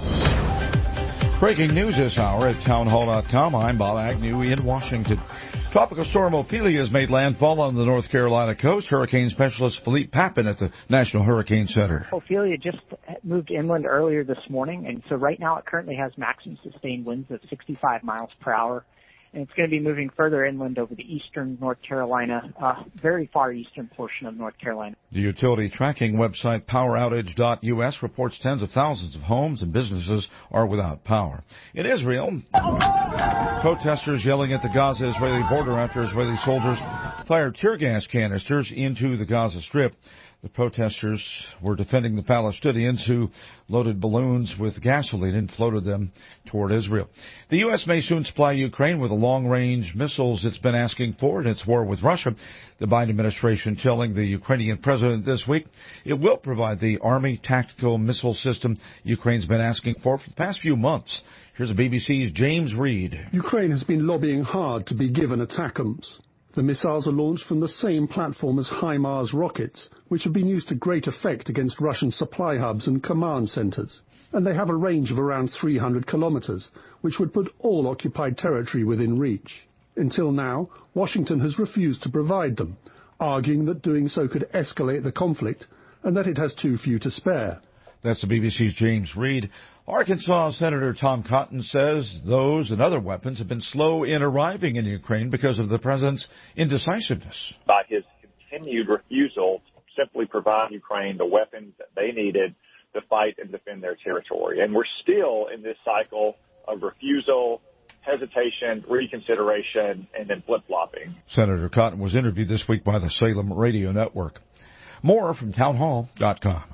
Breaking news this hour at townhall.com. I'm Bob Agnew in Washington. Tropical storm Ophelia has made landfall on the North Carolina coast. Hurricane specialist Philippe Papin at the National Hurricane Center. Ophelia just moved inland earlier this morning, and so right now it currently has maximum sustained winds of 65 miles per hour. And it's going to be moving further inland over the eastern North Carolina, very far eastern portion of North Carolina. The utility tracking website PowerOutage.us reports tens of thousands of homes and businesses are without power. In Israel, protesters yelling at the Gaza-Israeli border after Israeli soldiers fired tear gas canisters into the Gaza Strip. The protesters were defending the Palestinians who loaded balloons with gasoline and floated them toward Israel. The U.S. may soon supply Ukraine with the long-range missiles it's been asking for in its war with Russia. The Biden administration telling the Ukrainian president this week it will provide the Army tactical missile system Ukraine's been asking for the past few months. Here's BBC's James Reed. Ukraine has been lobbying hard to be given ATACMS. The missiles are launched from the same platform as HIMARS rockets, which have been used to great effect against Russian supply hubs and command centres. And they have a range of around 300 kilometres, which would put all occupied territory within reach. Until now, Washington has refused to provide them, arguing that doing so could escalate the conflict and that it has too few to spare. That's the BBC's James Reed. Arkansas Senator Tom Cotton says those and other weapons have been slow in arriving in Ukraine because of the president's indecisiveness. By his continued refusal to simply provide Ukraine the weapons that they needed to fight and defend their territory. And we're still in this cycle of refusal, hesitation, reconsideration, and then flip-flopping. Senator Cotton was interviewed this week by the Salem Radio Network. More from townhall.com.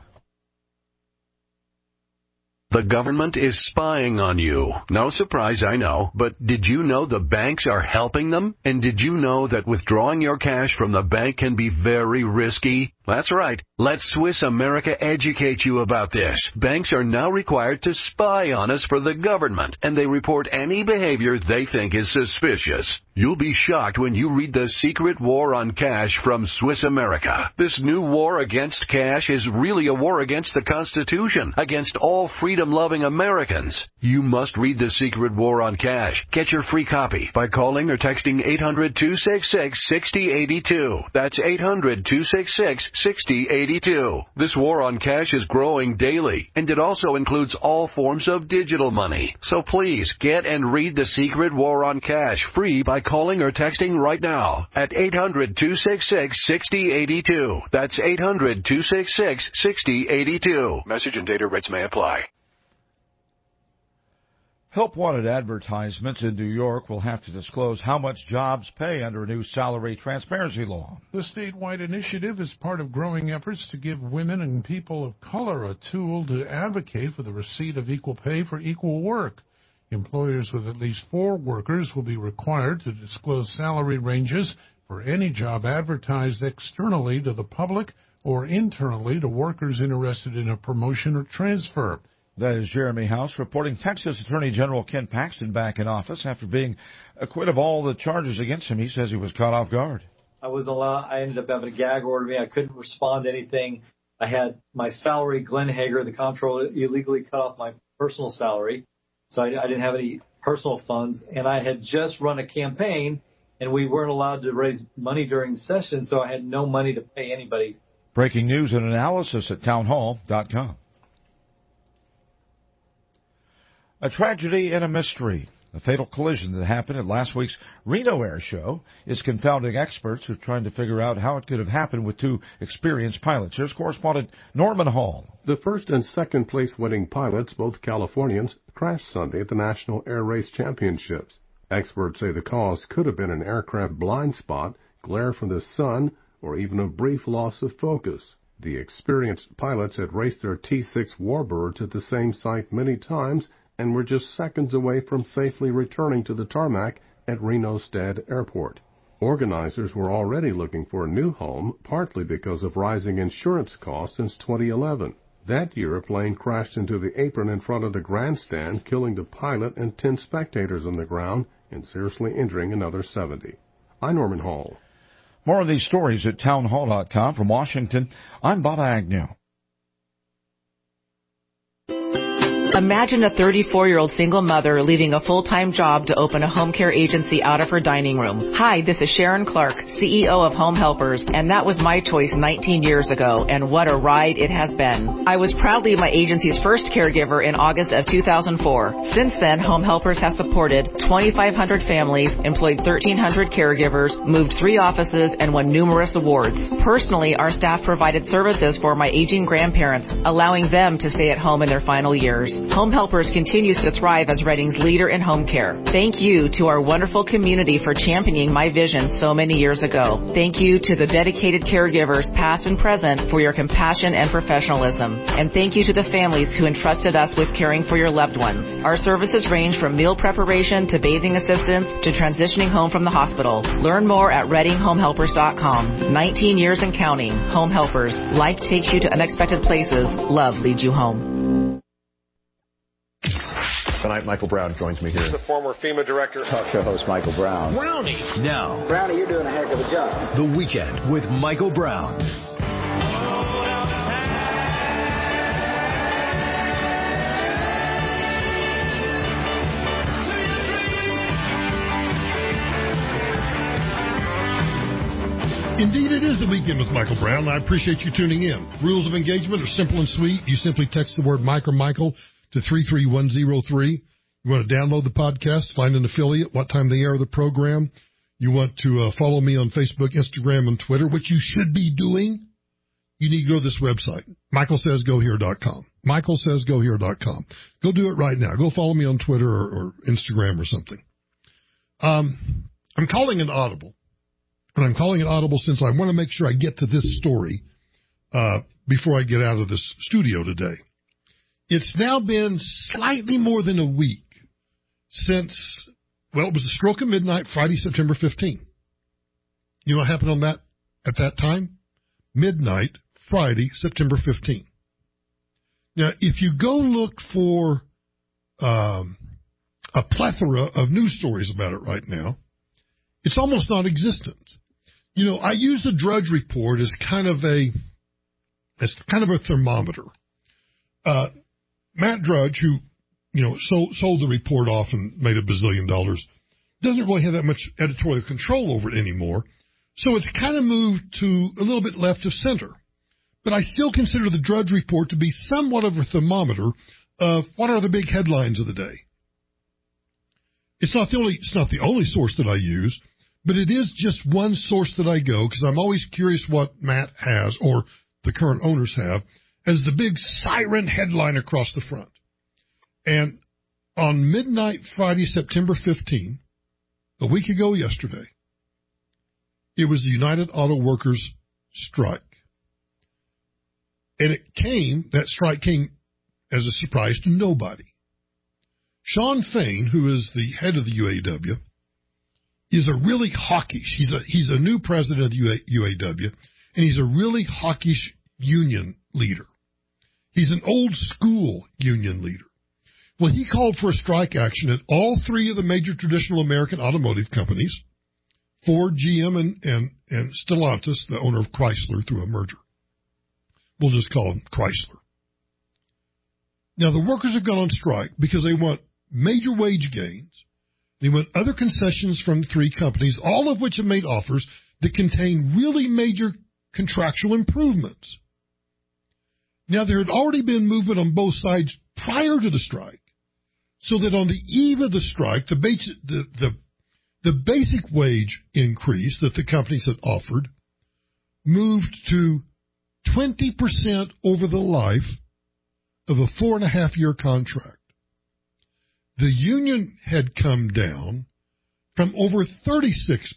The government is spying on you. No surprise, I know. But did you know the banks are helping them? And did you know that withdrawing your cash from the bank can be very risky? That's right. Let Swiss America educate you about this. Banks are now required to spy on us for the government, and they report any behavior they think is suspicious. You'll be shocked when you read The Secret War on Cash from Swiss America. This new war against cash is really a war against the Constitution, against all freedom-loving Americans. You must read The Secret War on Cash. Get your free copy by calling or texting 800-266-6082. That's 800-266-6082. This war on cash is growing daily, and it also includes all forms of digital money. So please get and read The Secret War on Cash free by calling or texting right now at 800-266-6082. That's 800-266-6082. Message and data rates may apply. Help-wanted advertisements in New York will have to disclose how much jobs pay under a new salary transparency law. The statewide initiative is part of growing efforts to give women and people of color a tool to advocate for the receipt of equal pay for equal work. Employers with at least 4 workers will be required to disclose salary ranges for any job advertised externally to the public or internally to workers interested in a promotion or transfer. That is Jeremy House reporting. Texas Attorney General Ken Paxton back in office after being acquitted of all the charges against him. He says he was caught off guard. I ended up having a gag order. I couldn't respond to anything. I had my salary. Glenn Hager, the comptroller, illegally cut off my personal salary. So I didn't have any personal funds, and I had just run a campaign, and we weren't allowed to raise money during session, so I had no money to pay anybody. Breaking news and analysis at townhall.com. A tragedy and a mystery. A fatal collision that happened at last week's Reno Air Show is confounding experts who are trying to figure out how it could have happened with 2 experienced pilots. Here's correspondent Norman Hall. The first and second place winning pilots, both Californians, crashed Sunday at the National Air Race Championships. Experts say the cause could have been an aircraft blind spot, glare from the sun, or even a brief loss of focus. The experienced pilots had raced their T-6 Warbirds at the same site many times and were just seconds away from safely returning to the tarmac at Reno Stead Airport. Organizers were already looking for a new home, partly because of rising insurance costs since 2011. That year, a plane crashed into the apron in front of the grandstand, killing the pilot and 10 spectators on the ground and seriously injuring another 70. I'm Norman Hall. More of these stories at townhall.com. From Washington, I'm Bob Agnew. Imagine a 34-year-old single mother leaving a full-time job to open a home care agency out of her dining room. Hi, this is Sharon Clark, CEO of Home Helpers, and that was my choice 19 years ago, and what a ride it has been. I was proudly my agency's first caregiver in August of 2004. Since then, Home Helpers has supported 2,500 families, employed 1,300 caregivers, moved 3 offices, and won numerous awards. Personally, our staff provided services for my aging grandparents, allowing them to stay at home in their final years. Home Helpers continues to thrive as Reading's leader in home care. Thank you to our wonderful community for championing my vision so many years ago. Thank you to the dedicated caregivers, past and present, for your compassion and professionalism. And thank you to the families who entrusted us with caring for your loved ones. Our services range from meal preparation to bathing assistance to transitioning home from the hospital. Learn more at ReadingHomeHelpers.com. 19 years and counting. Home Helpers. Life takes you to unexpected places. Love leads you home. Tonight, Michael Brown joins me here. He's the former FEMA director. Talk show host Michael Brown. Brownie. Now, Brownie, you're doing a heck of a job. The Weekend with Michael Brown. Indeed, it is the Weekend with Michael Brown, and I appreciate you tuning in. Rules of engagement are simple and sweet. You simply text the word Mike or Michael to 33103. You want to download the podcast, find an affiliate, what time they air the program. You want to follow me on Facebook, Instagram, and Twitter, which you should be doing. You need to go to this website, michaelsaysgohere.com. michaelsaysgohere.com. Go do it right now. Go follow me on Twitter or Instagram or something. I'm calling an audible. And I'm calling it audible since I want to make sure I get to this story before I get out of this studio today. It's now been slightly more than a week since, well, it was the stroke of midnight, Friday, September 15th. You know what happened at that time? Midnight, Friday, September 15th. Now, if you go look for a plethora of news stories about it right now, it's almost non-existent. You know, I use the Drudge Report as kind of a thermometer. Matt Drudge, who, you know, sold the report off and made $1 bazillion, doesn't really have that much editorial control over it anymore. So it's kind of moved to a little bit left of center. But I still consider the Drudge Report to be somewhat of a thermometer of what are the big headlines of the day. It's not the only source that I use, but it is just one source that I go because I'm always curious what Matt has or the current owners have as the big siren headline across the front. And on midnight Friday, September 15, a week ago yesterday, it was the United Auto Workers strike. And that strike came as a surprise to nobody. Shawn Fain, who is the head of the UAW, is a really hawkish, he's a new president of the UAW, and he's a really hawkish union leader. He's an old school union leader. Well, he called for a strike action at all 3 of the major traditional American automotive companies, Ford, GM, and Stellantis, the owner of Chrysler through a merger. We'll just call him Chrysler. Now, the workers have gone on strike because they want major wage gains. They want other concessions from 3 companies, all of which have made offers that contain really major contractual improvements. Now, there had already been movement on both sides prior to the strike, so that on the eve of the strike, the basic wage increase that the companies had offered moved to 20% over the life of a 4.5-year contract. The union had come down from over 36%.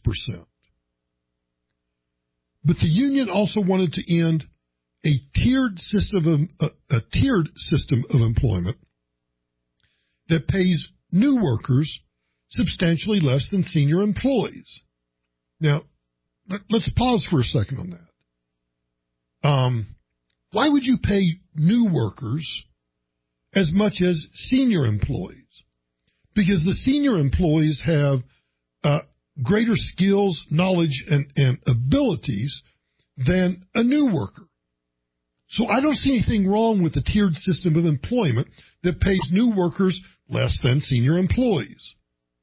But the union also wanted to end a tiered system of employment that pays new workers substantially less than senior employees. Now, let's pause for a second on that. Why would you pay new workers as much as senior employees? Because the senior employees have greater skills, knowledge, and abilities than a new worker. So I don't see anything wrong with the tiered system of employment that pays new workers less than senior employees.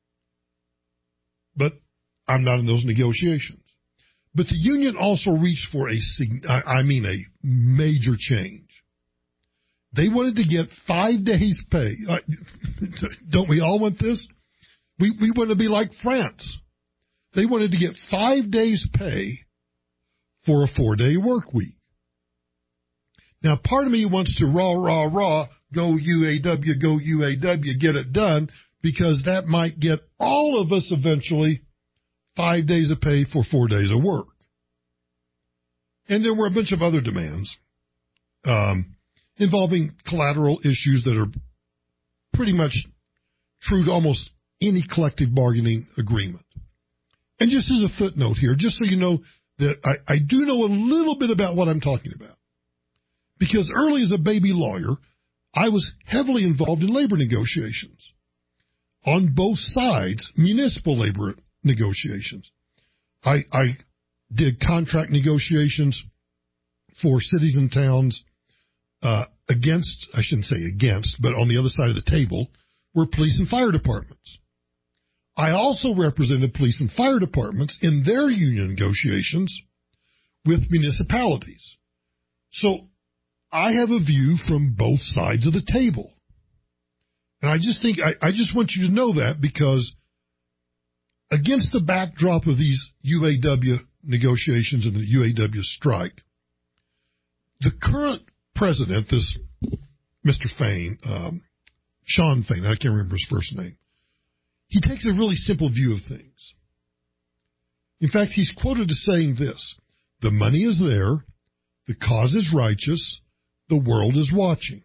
But I'm not in those negotiations. But the union also reached for a major change. They wanted to get 5 days pay. Don't we all want this? We want to be like France. They wanted to get 5 days pay for a 4-day work week. Now, part of me wants to rah, go UAW, get it done, because that might get all of us eventually 5 days of pay for 4 days of work. And there were a bunch of other demands involving collateral issues that are pretty much true to almost any collective bargaining agreement. And just as a footnote here, just so you know that I do know a little bit about what I'm talking about. Because early as a baby lawyer, I was heavily involved in labor negotiations. On both sides, municipal labor negotiations. I did contract negotiations for cities and towns against, I shouldn't say against, but on the other side of the table were police and fire departments. I also represented police and fire departments in their union negotiations with municipalities. So I have a view from both sides of the table. And I just think, I just want you to know that, because against the backdrop of these UAW negotiations and the UAW strike, the current president, this Mr. Fain, Sean Fain, I can't remember his first name, he takes a really simple view of things. In fact, he's quoted as saying this: the money is there, the cause is righteous, the world is watching.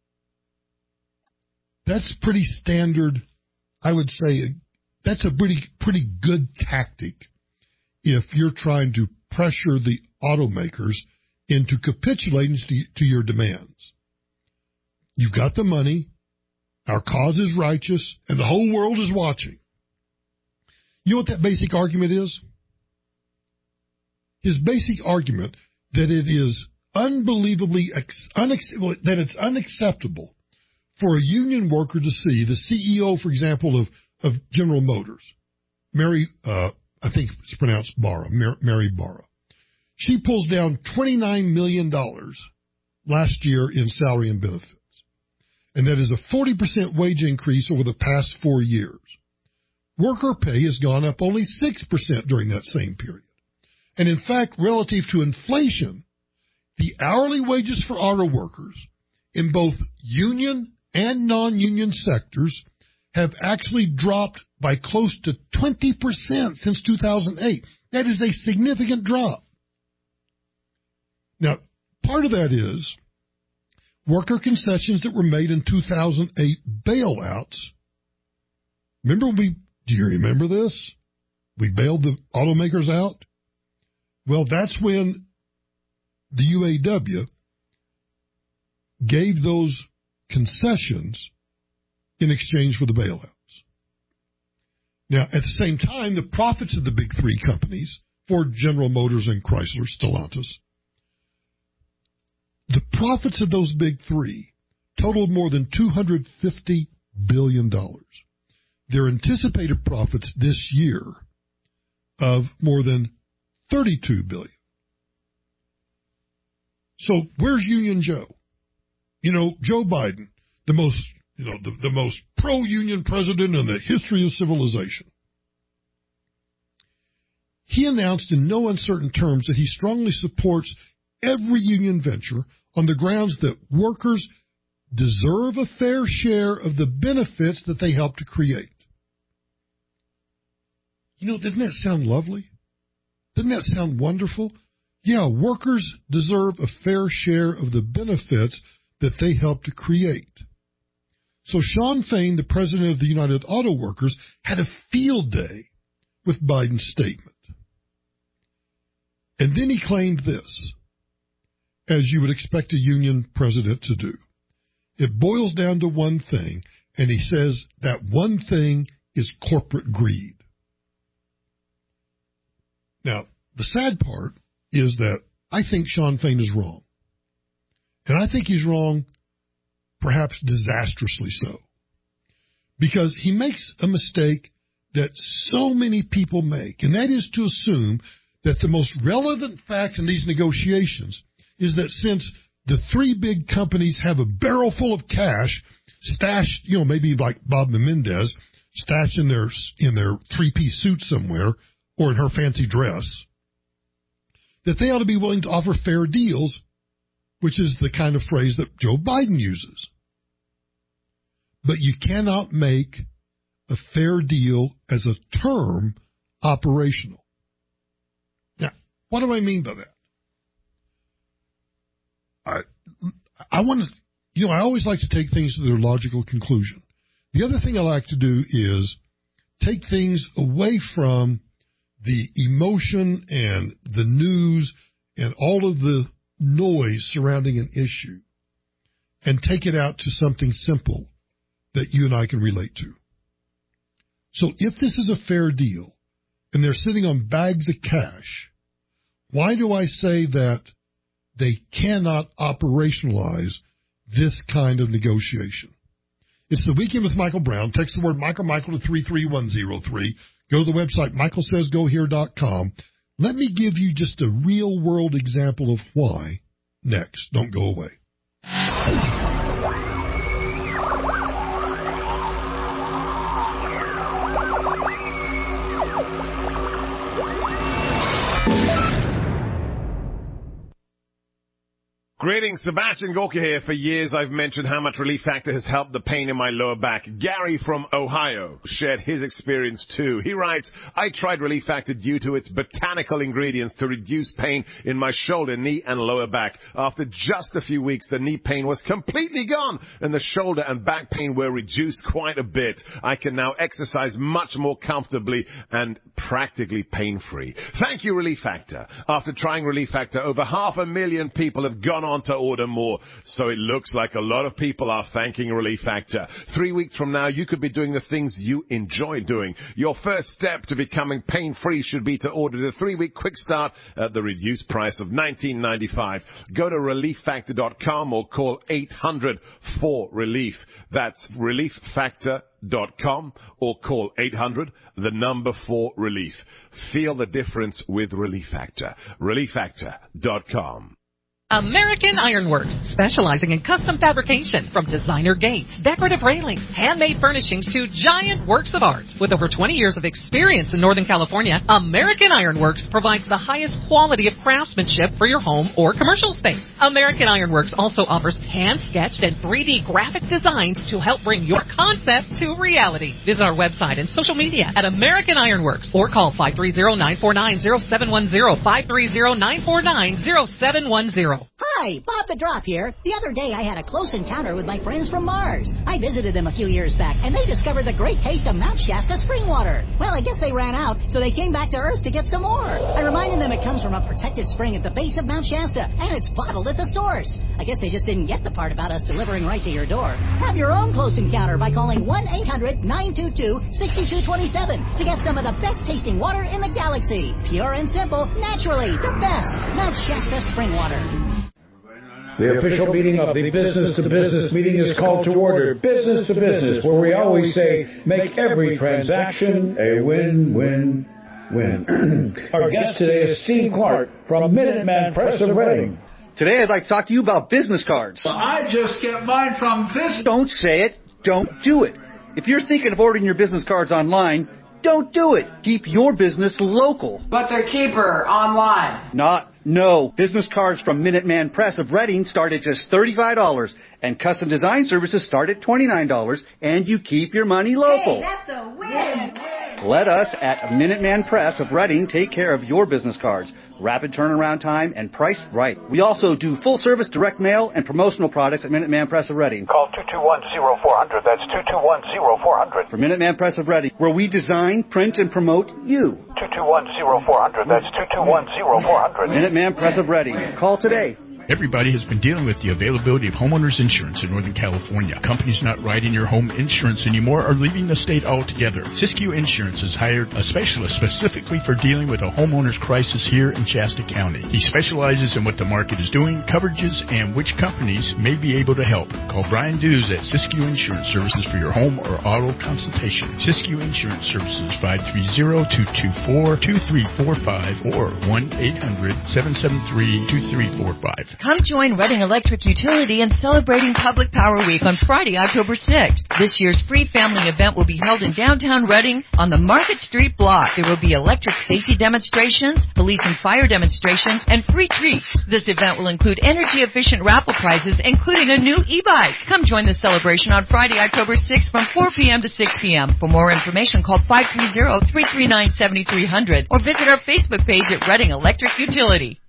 That's pretty standard. I would say that's a pretty good tactic if you're trying to pressure the automakers into capitulating to your demands. You've got the money, our cause is righteous, and the whole world is watching. You know what that basic argument is? His basic argument that it is unbelievably that it's unacceptable for a union worker to see the CEO, for example, of General Motors, Mary, I think it's pronounced Barra, Mary Barra. She pulls down $29 million last year in salary and benefits. And that is a 40% wage increase over the past 4 years. Worker pay has gone up only 6% during that same period. And in fact, relative to inflation, the hourly wages for auto workers in both union and non-union sectors have actually dropped by close to 20% since 2008. That is a significant drop. Now, part of that is worker concessions that were made in 2008 bailouts. Do you remember this? We bailed the automakers out. Well, that's when the UAW gave those concessions in exchange for the bailouts. Now, at the same time, the profits of the big three companies, Ford, General Motors, and Chrysler, Stellantis, the profits of those big three totaled more than $250 billion. Their anticipated profits this year of more than $32 billion. So where's Union Joe? You know, Joe Biden, the most pro-union president in the history of civilization. He announced in no uncertain terms that he strongly supports every union venture on the grounds that workers deserve a fair share of the benefits that they help to create. You know, doesn't that sound lovely? Doesn't that sound wonderful? Yeah, workers deserve a fair share of the benefits that they help to create. So Sean Fain, the president of the United Auto Workers, had a field day with Biden's statement. And then he claimed this, as you would expect a union president to do. It boils down to one thing, and he says that one thing is corporate greed. Now, the sad part is that I think Sean Fain is wrong. And I think he's wrong perhaps disastrously so. Because he makes a mistake that so many people make, and that is to assume that the most relevant fact in these negotiations is that since the three big companies have a barrel full of cash stashed, maybe like Bob Menendez, stashed in their three-piece suit somewhere or in her fancy dress, that they ought to be willing to offer fair deals, which is the kind of phrase that Joe Biden uses. But you cannot make a fair deal as a term operational. Now, what do I mean by that? I want to, I always like to take things to their logical conclusion. The other thing I like to do is take things away from the emotion and the news and all of the noise surrounding an issue and take it out to something simple that you and I can relate to. So if this is a fair deal and they're sitting on bags of cash, why do I say that they cannot operationalize this kind of negotiation? It's the Weekend with Michael Brown. Text the word Michael to 33103. Go to the website michaelsaysgohere.com. Let me give you just a real-world example of why next. Don't go away. Greetings, Sebastian Gorka here. For years I've mentioned how much Relief Factor has helped the pain in my lower back. Gary from Ohio shared his experience too. He writes, I tried Relief Factor due to its botanical ingredients to reduce pain in my shoulder, knee and lower back. After just a few weeks, the knee pain was completely gone and the shoulder and back pain were reduced quite a bit. I can now exercise much more comfortably and practically pain-free. Thank you, Relief Factor. After trying Relief Factor, over 500,000 people have gone on to order more, so it looks like a lot of people are thanking Relief Factor. 3 weeks from now, you could be doing the things you enjoy doing. Your first step to becoming pain-free should be to order the 3-week quick start at the reduced price of $19.95. Go to relieffactor.com or call 800-4RELIEF. That's relieffactor.com or call 800-4RELIEF. Feel the difference with Relief Factor. relieffactor.com. American Ironworks, specializing in custom fabrication from designer gates, decorative railings, handmade furnishings to giant works of art. With over 20 years of experience in Northern California, American Ironworks provides the highest quality of craftsmanship for your home or commercial space. American Ironworks also offers hand-sketched and 3D graphic designs to help bring your concept to reality. Visit our website and social media at American Ironworks or call 530-949-0710, 530-949-0710. Hi, Bob the Drop here. The other day I had a close encounter with my friends from Mars. I visited them a few years back, and they discovered the great taste of Mount Shasta spring water. Well, I guess they ran out, so they came back to Earth to get some more. I reminded them it comes from a protected spring at the base of Mount Shasta, and it's bottled at the source. I guess they just didn't get the part about us delivering right to your door. Have your own close encounter by calling 1-800-922-6227 to get some of the best-tasting water in the galaxy. Pure and simple, naturally, the best. Mount Shasta spring water. The official meeting of the Business to Business meeting is called to order. Business to Business, where we always say, make every transaction a win-win-win. Our guest today is Steve Clark from Minuteman Press of Reading. Today I'd like to talk to you about business cards. I just get mine from this. Don't say it. Don't do it. If you're thinking of ordering your business cards online, don't do it. Keep your business local. But they're cheaper online. No. Business cards from Minuteman Press of Reading start at just $35, and custom design services start at $29, and you keep your money local. Hey, that's a win. Let us at Minuteman Press of Reading take care of your business cards. Rapid turnaround time and priced right. We also do full-service direct mail and promotional products at Minuteman Press of Reading. Call 221-0400. That's 221-0400. For Minuteman Press of Reading, where we design, print, and promote you. 221-0400. That's 221-0400. Minuteman Press of Reading. Call today. Everybody has been dealing with the availability of homeowners insurance in Northern California. Companies not writing your home insurance anymore are leaving the state altogether. Siskiyou Insurance has hired a specialist specifically for dealing with a homeowner's crisis here in Shasta County. He specializes in what the market is doing, coverages, and which companies may be able to help. Call Brian Dews at Siskiyou Insurance Services for your home or auto consultation. Siskiyou Insurance Services, 530-224-2345 or 1-800-773-2345. Come join Reading Electric Utility in celebrating Public Power Week on Friday, October 6th. This year's free family event will be held in downtown Reading on the Market Street block. There will be electric safety demonstrations, police and fire demonstrations, and free treats. This event will include energy-efficient raffle prizes, including a new e-bike. Come join the celebration on Friday, October 6th from 4 p.m. to 6 p.m. For more information, call 530-339-7300 or visit our Facebook page at Reading Electric Utility.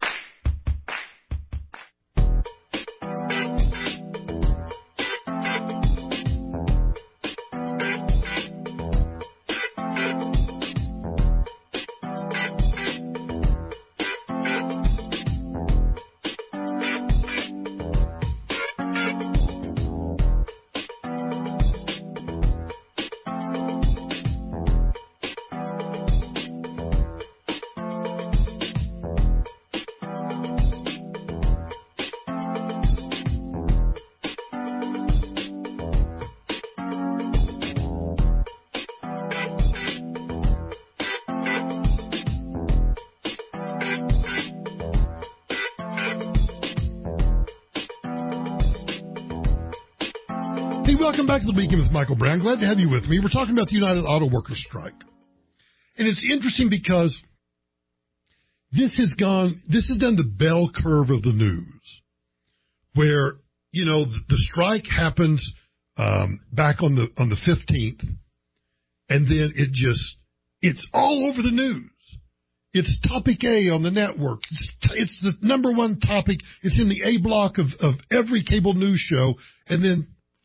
Welcome back to the Beacon with Michael Brown. Glad to have you with me. We're talking about the United Auto Workers strike. And it's interesting because this has done the bell curve of the news where, you know, the strike happens back on the 15th, and then it's all over the news. It's topic A on the network. It's the number one topic. It's in the A block of every cable news show, and then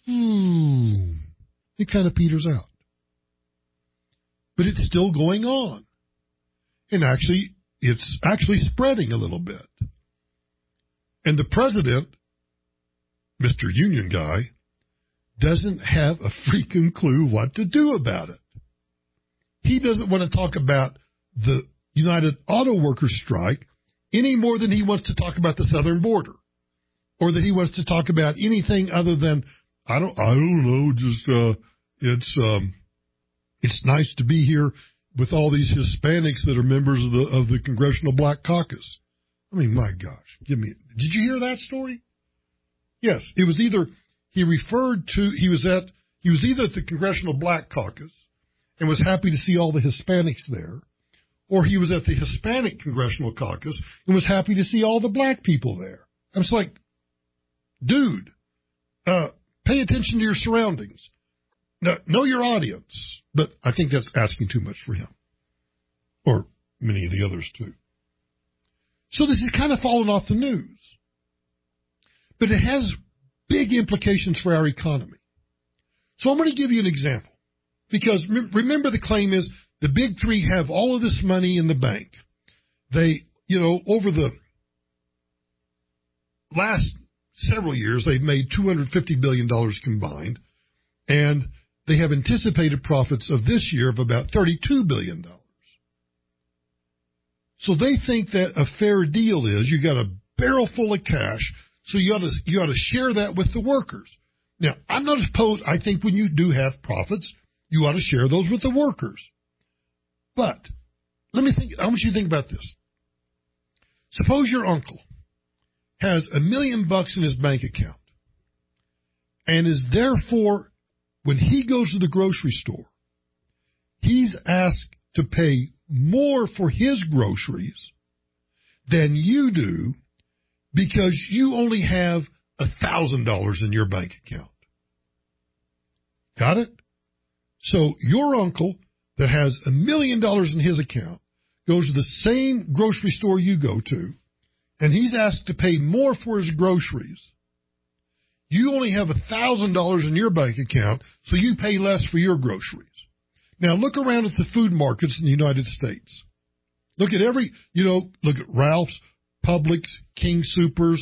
it kind of peters out. But it's still going on. And actually, it's actually spreading a little bit. And the president, Mr. Union Guy, doesn't have a freaking clue what to do about it. He doesn't want to talk about the United Auto Workers strike any more than he wants to talk about the southern border, or that he wants to talk about anything other than, I don't know, just it's nice to be here with all these Hispanics that are members of the Congressional Black Caucus. I mean, my gosh, did you hear that story? Yes, it was either he was either at the Congressional Black Caucus and was happy to see all the Hispanics there, or he was at the Hispanic Congressional Caucus and was happy to see all the black people there. I was like, dude, pay attention to your surroundings. Know your audience. But I think that's asking too much for him. Or many of the others, too. So this has kind of fallen off the news. But it has big implications for our economy. So I'm going to give you an example. Because remember, the claim is the big three have all of this money in the bank. They, over the last several years, they've made $250 billion combined, and they have anticipated profits of this year of about $32 billion. So they think that a fair deal is you got a barrel full of cash, so you ought to share that with the workers. Now, I'm not opposed. I think when you do have profits, you ought to share those with the workers. But I want you to think about this. Suppose your uncle has $1 million in his bank account and is therefore, when he goes to the grocery store, he's asked to pay more for his groceries than you do because you only have $1,000 in your bank account. Got it? So your uncle that has $1 million in his account goes to the same grocery store you go to, and he's asked to pay more for his groceries. You only have $1,000 in your bank account, so you pay less for your groceries. Now look around at the food markets in the United States. Look at look at Ralph's, Publix, King Soopers,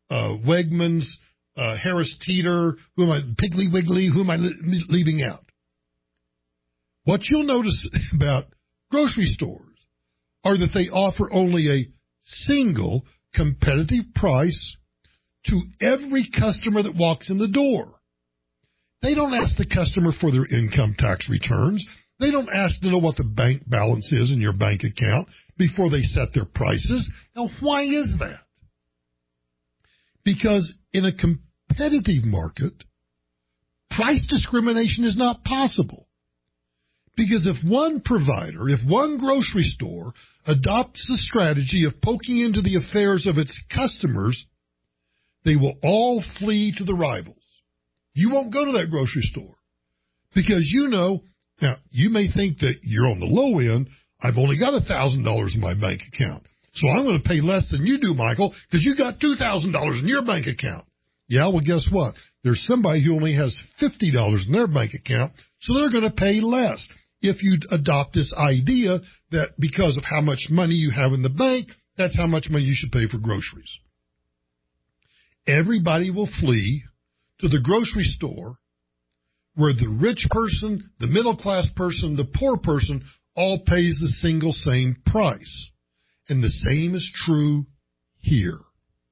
Wegmans, Harris Teeter, Piggly Wiggly, who am I leaving out? What you'll notice about grocery stores are that they offer only a single competitive price to every customer that walks in the door. They don't ask the customer for their income tax returns. They don't ask to know what the bank balance is in your bank account before they set their prices. Now, why is that? Because in a competitive market, price discrimination is not possible. Because if one provider, if one grocery store adopts the strategy of poking into the affairs of its customers, they will all flee to the rivals. You won't go to that grocery store because now you may think that you're on the low end. I've only got $1,000 in my bank account, so I'm going to pay less than you do, Michael, because you got $2,000 in your bank account. Yeah, well, guess what? There's somebody who only has $50 in their bank account, so they're going to pay less. If you adopt this idea that because of how much money you have in the bank, that's how much money you should pay for groceries. Everybody will flee to the grocery store where the rich person, the middle class person, the poor person all pays the single same price. And the same is true here.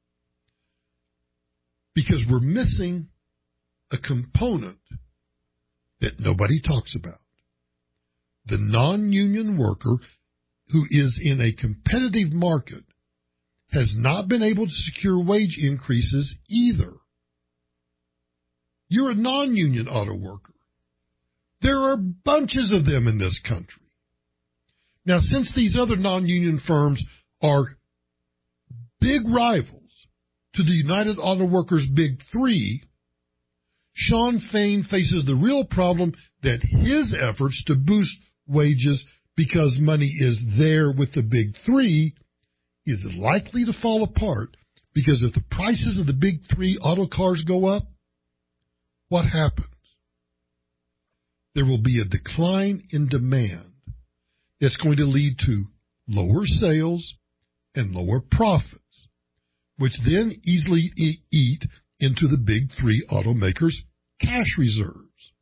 Because we're missing a component that nobody talks about. The non-union worker who is in a competitive market has not been able to secure wage increases either. You're a non-union auto worker. There are bunches of them in this country. Now, since these other non-union firms are big rivals to the United Auto Workers Big Three, Shawn Fain faces the real problem that his efforts to boost wages because money is there with the Big Three is likely to fall apart, because if the prices of the Big Three auto cars go up, what happens? There will be a decline in demand that's going to lead to lower sales and lower profits, which then easily eat into the Big Three automakers' cash reserves.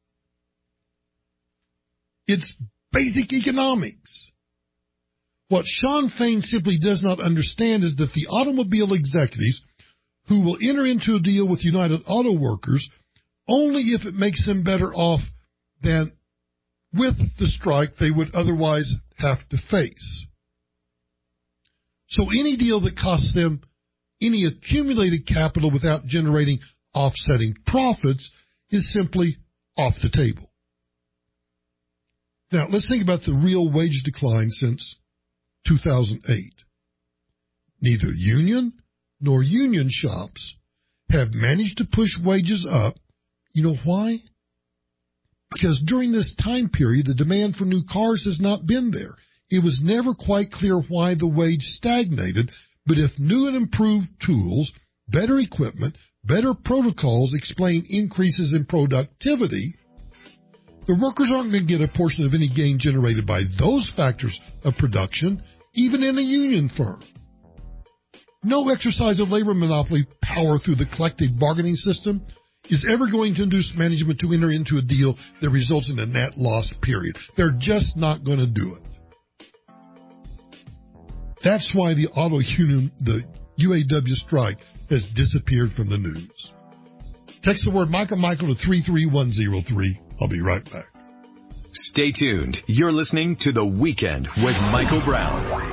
It's basic economics. What Shawn Fain simply does not understand is that the automobile executives who will enter into a deal with United Auto Workers only if it makes them better off than with the strike they would otherwise have to face. So any deal that costs them any accumulated capital without generating offsetting profits is simply off the table. Now, let's think about the real wage decline since 2008. Neither union nor union shops have managed to push wages up. You know why? Because during this time period, the demand for new cars has not been there. It was never quite clear why the wage stagnated, but if new and improved tools, better equipment, better protocols explain increases in productivity, the workers aren't going to get a portion of any gain generated by those factors of production, even in a union firm. No exercise of labor monopoly power through the collective bargaining system is ever going to induce management to enter into a deal that results in a net loss, period. They're just not going to do it. That's why the auto union, the UAW strike, has disappeared from the news. Text the word Michael to 33103. I'll be right back. Stay tuned. You're listening to The Weekend with Michael Brown.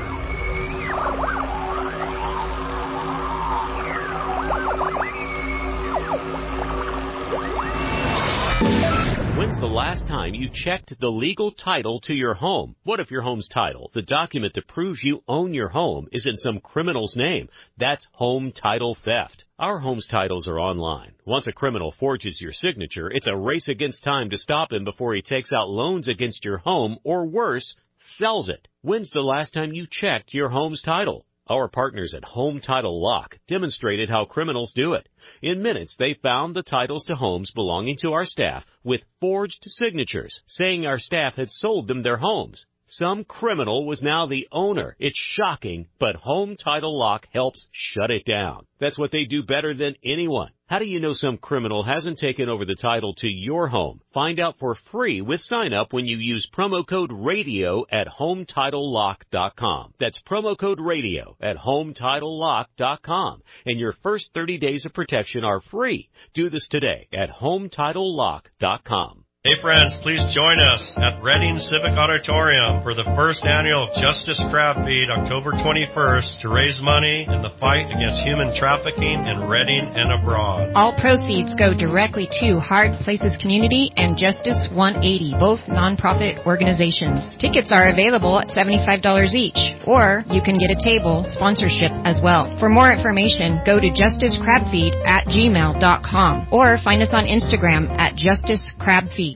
When's the last time you checked the legal title to your home? What if your home's title, the document that proves you own your home, is in some criminal's name? That's home title theft. Our home's titles are online. Once a criminal forges your signature, it's a race against time to stop him before he takes out loans against your home, or worse, sells it. When's the last time you checked your home's title? Our partners at Home Title Lock demonstrated how criminals do it. In minutes, they found the titles to homes belonging to our staff with forged signatures saying our staff had sold them their homes. Some criminal was now the owner. It's shocking, but Home Title Lock helps shut it down. That's what they do better than anyone. How do you know some criminal hasn't taken over the title to your home? Find out for free with sign up when you use promo code RADIO at HomeTitleLock.com. That's promo code RADIO at HomeTitleLock.com. And your first 30 days of protection are free. Do this today at HomeTitleLock.com. Hey friends, please join us at Reading Civic Auditorium for the first annual Justice Crab Feed October 21st to raise money in the fight against human trafficking in Reading and abroad. All proceeds go directly to Hard Places Community and Justice 180, both nonprofit organizations. Tickets are available at $75 each, or you can get a table sponsorship as well. For more information, go to justicecrabfeed@gmail.com or find us on Instagram at Justice Crab Feed.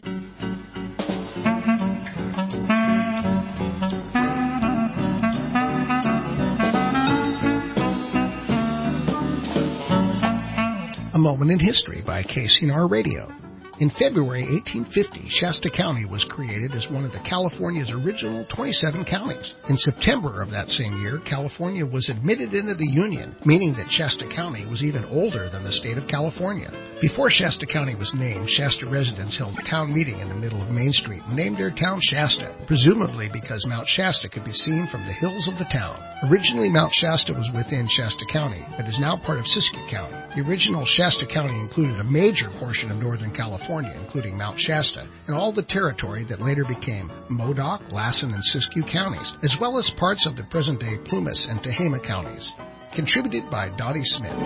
A Moment in History by KCNR Radio. In February 1850, Shasta County was created as one of California's original 27 counties. In September of that same year, California was admitted into the Union, meaning that Shasta County was even older than the state of California. Before Shasta County was named, Shasta residents held a town meeting in the middle of Main Street and named their town Shasta, presumably because Mount Shasta could be seen from the hills of the town. Originally, Mount Shasta was within Shasta County, but is now part of Siskiyou County. The original Shasta County included a major portion of Northern California, including Mount Shasta, and all the territory that later became Modoc, Lassen, and Siskiyou counties, as well as parts of the present-day Plumas and Tehama counties. Contributed by Dottie Smith.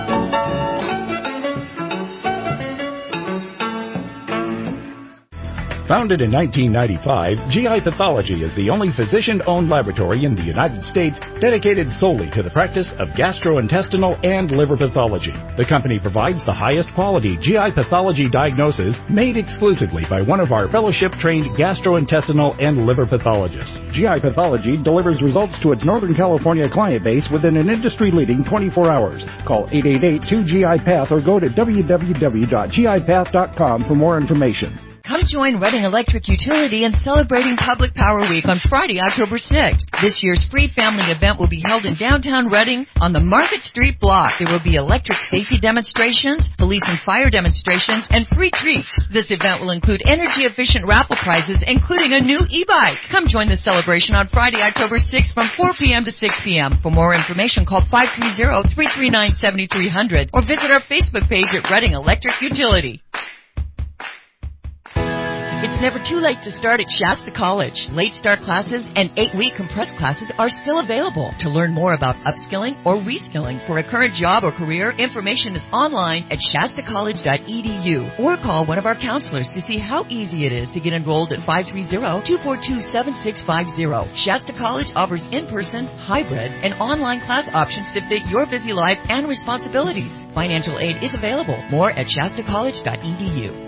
Founded in 1995, GI Pathology is the only physician-owned laboratory in the United States dedicated solely to the practice of gastrointestinal and liver pathology. The company provides the highest quality GI pathology diagnosis made exclusively by one of our fellowship-trained gastrointestinal and liver pathologists. GI Pathology delivers results to its Northern California client base within an industry-leading 24 hours. Call 888-2GI-PATH or go to www.gipath.com for more information. Come join Reading Electric Utility in celebrating Public Power Week on Friday, October 6th. This year's free family event will be held in downtown Reading on the Market Street block. There will be electric safety demonstrations, police and fire demonstrations, and free treats. This event will include energy-efficient raffle prizes, including a new e-bike. Come join the celebration on Friday, October 6th from 4 p.m. to 6 p.m. For more information, call 530-339-7300 or visit our Facebook page at Reading Electric Utility. It's never too late to start at Shasta College. Late start classes and 8-week compressed classes are still available. To learn more about upskilling or reskilling for a current job or career, information is online at shastacollege.edu or call one of our counselors to see how easy it is to get enrolled at 530-242-7650. Shasta College offers in-person, hybrid, and online class options to fit your busy life and responsibilities. Financial aid is available. More at shastacollege.edu.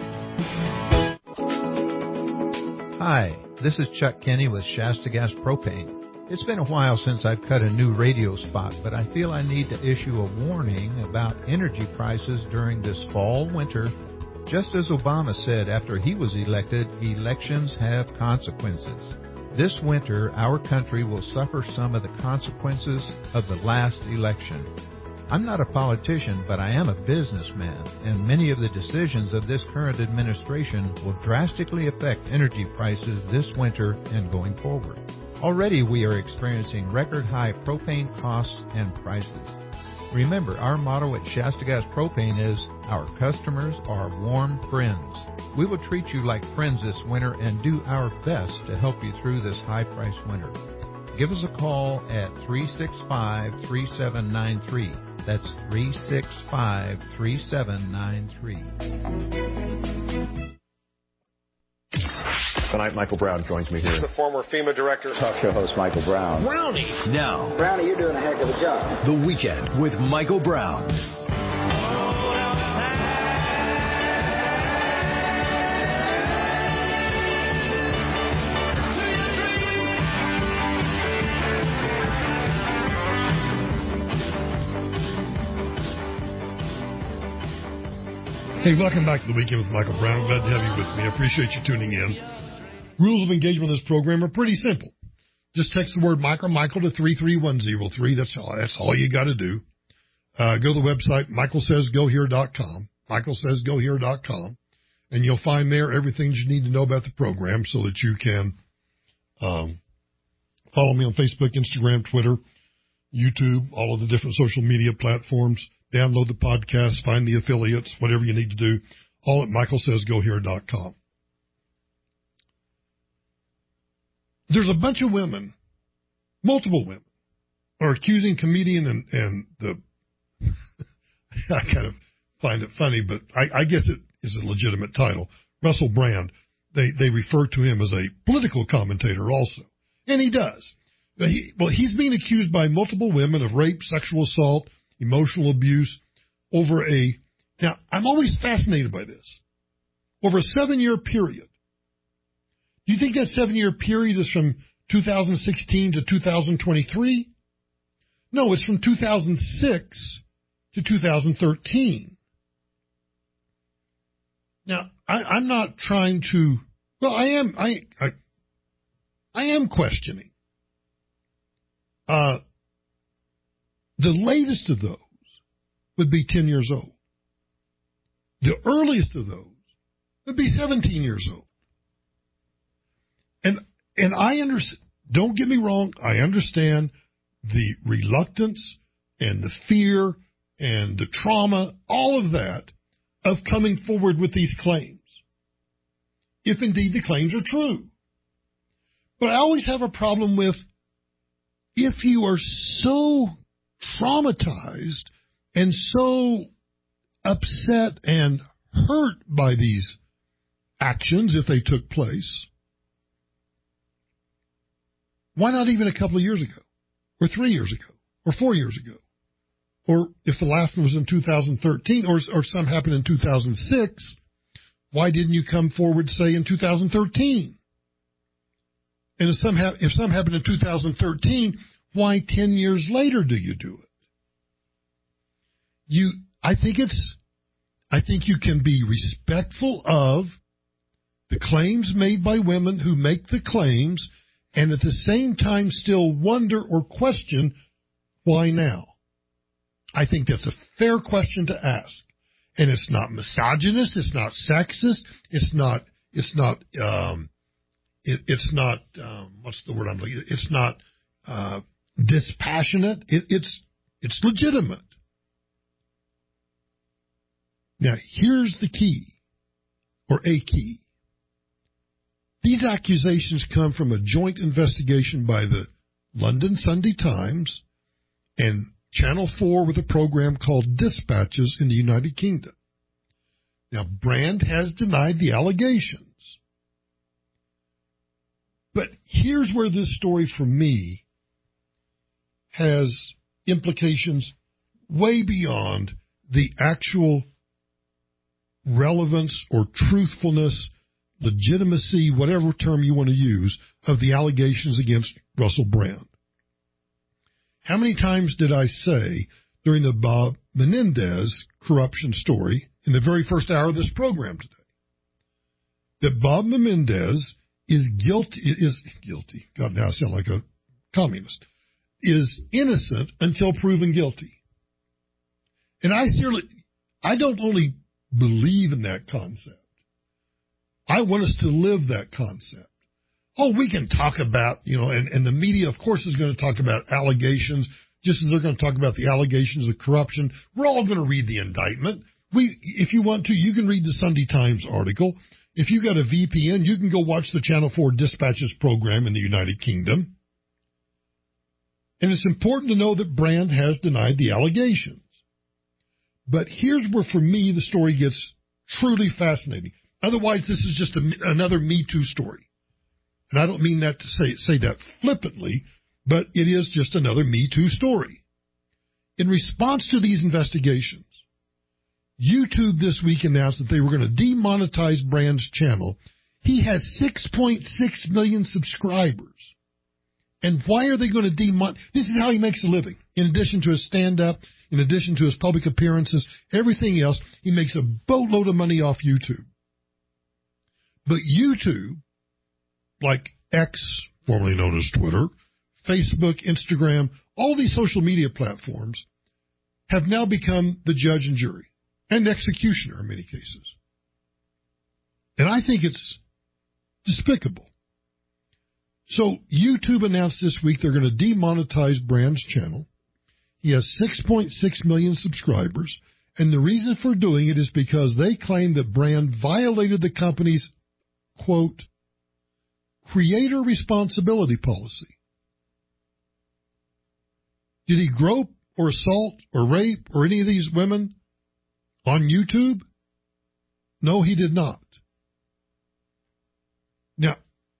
Hi, this is Chuck Kenny with Shasta Gas Propane. It's been a while since I've cut a new radio spot, but I feel I need to issue a warning about energy prices during this fall-winter. Just as Obama said after he was elected, elections have consequences. This winter, our country will suffer some of the consequences of the last election. I'm not a politician, but I am a businessman, and many of the decisions of this current administration will drastically affect energy prices this winter and going forward. Already we are experiencing record-high propane costs and prices. Remember, our motto at Shasta Gas Propane is, our customers are warm friends. We will treat you like friends this winter and do our best to help you through this high-priced winter. Give us a call at 365-3793. That's 365-3793. Tonight, Michael Brown joins me here. The former FEMA director. Talk show host Michael Brown. Brownie. Now, Brownie, you're doing a heck of a job. The Weekend with Michael Brown. Hey, welcome back to The Weekend with Michael Brown. Glad to have you with me. I appreciate you tuning in. Rules of engagement in this program are pretty simple. Just text the word Mike or Michael to 33103. That's all you got to do. Go to the website, michaelsaysgohere.com, michaelsaysgohere.com, and you'll find there everything you need to know about the program so that you can follow me on Facebook, Instagram, Twitter, YouTube, all of the different social media platforms. Download the podcast, find the affiliates, whatever you need to do, all at michaelsaysgohere.com. There's a bunch of women, multiple women, are accusing comedian and the I kind of find it funny, but I guess it is a legitimate title, Russell Brand. They refer to him as a political commentator also, and he does. He's being accused by multiple women of rape, sexual assault, emotional abuse over now, I'm always fascinated by this, over a 7-year period. Do you think that 7-year period is from 2016 to 2023? No, it's from 2006 to 2013. Now, I'm not trying to, well, I am questioning. The latest of those would be 10 years old. The earliest of those would be 17 years old. And I understand, don't get me wrong, I understand the reluctance and the fear and the trauma, all of that, of coming forward with these claims, if indeed the claims are true. But I always have a problem with, if you are so traumatized and so upset and hurt by these actions, if they took place, why not even a couple of years ago, or 3 years ago, or 4 years ago? Or if the last one was in 2013, or some happened in 2006, why didn't you come forward, say, in 2013? And if some happened in 2013, why 10 years later do you do it? I think you can be respectful of the claims made by women who make the claims, and at the same time still wonder or question, why now? I think that's a fair question to ask. And it's not misogynist, it's not sexist, it's not what's the word I'm looking at? It's not dispassionate. It's legitimate. Now, here's the key, or a key. These accusations come from a joint investigation by the London Sunday Times and Channel 4 with a program called Dispatches in the United Kingdom. Now, Brand has denied the allegations. But here's where this story, for me, has implications way beyond the actual relevance or truthfulness, legitimacy, whatever term you want to use, of the allegations against Russell Brand. How many times did I say during the Bob Menendez corruption story in the very first hour of this program today that Bob Menendez is guilty, God, now I sound like a communist, is innocent until proven guilty? And I don't only believe in that concept. I want us to live that concept. Oh, we can talk about, and the media, of course, is going to talk about allegations, just as they're going to talk about the allegations of corruption. We're all going to read the indictment. If you want to, you can read the Sunday Times article. If you got a VPN, you can go watch the Channel 4 Dispatches program in the United Kingdom. And it's important to know that Brand has denied the allegations. But here's where, for me, the story gets truly fascinating. Otherwise, this is just another Me Too story. And I don't mean that to say that flippantly, but it is just another Me Too story. In response to these investigations, YouTube this week announced that they were going to demonetize Brand's channel. He has 6.6 million subscribers. And why are they going to demonetize? This is how he makes a living. In addition to his stand-up, in addition to his public appearances, everything else, he makes a boatload of money off YouTube. But YouTube like X, formerly known as Twitter, Facebook, Instagram, all these social media platforms have now become the judge and jury and executioner in many cases. And I think it's despicable. So YouTube announced this week they're going to demonetize Brand's channel. He has 6.6 million subscribers, and the reason for doing it is because they claim that Brand violated the company's, quote, creator responsibility policy. Did he grope or assault or rape or any of these women on YouTube? No, he did not. Now,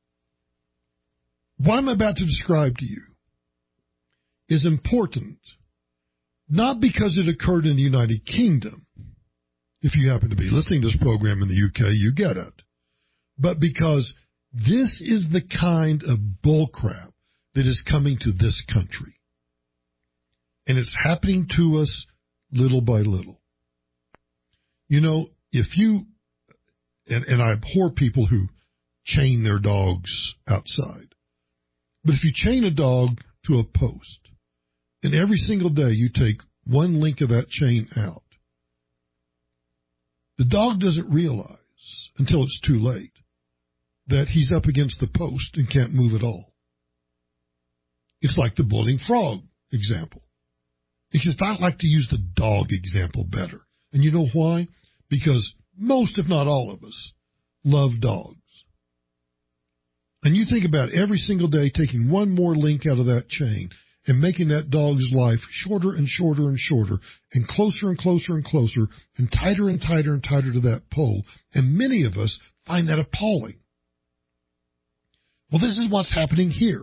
what I'm about to describe to you is important, not because it occurred in the United Kingdom. If you happen to be listening to this program in the UK, you get it. But because this is the kind of bullcrap that is coming to this country. And it's happening to us little by little. You know, if you, and I abhor people who chain their dogs outside. But if you chain a dog to a post, and every single day you take one link of that chain out, the dog doesn't realize until it's too late that he's up against the post and can't move at all. It's like the boiling frog example. Except I like to use the dog example better. And you know why? Because most, if not all of us, love dogs. And you think about every single day taking one more link out of that chain and making that dog's life shorter and shorter and shorter and closer and closer and closer and tighter and tighter and tighter to that pole. And many of us find that appalling. Well, this is what's happening here.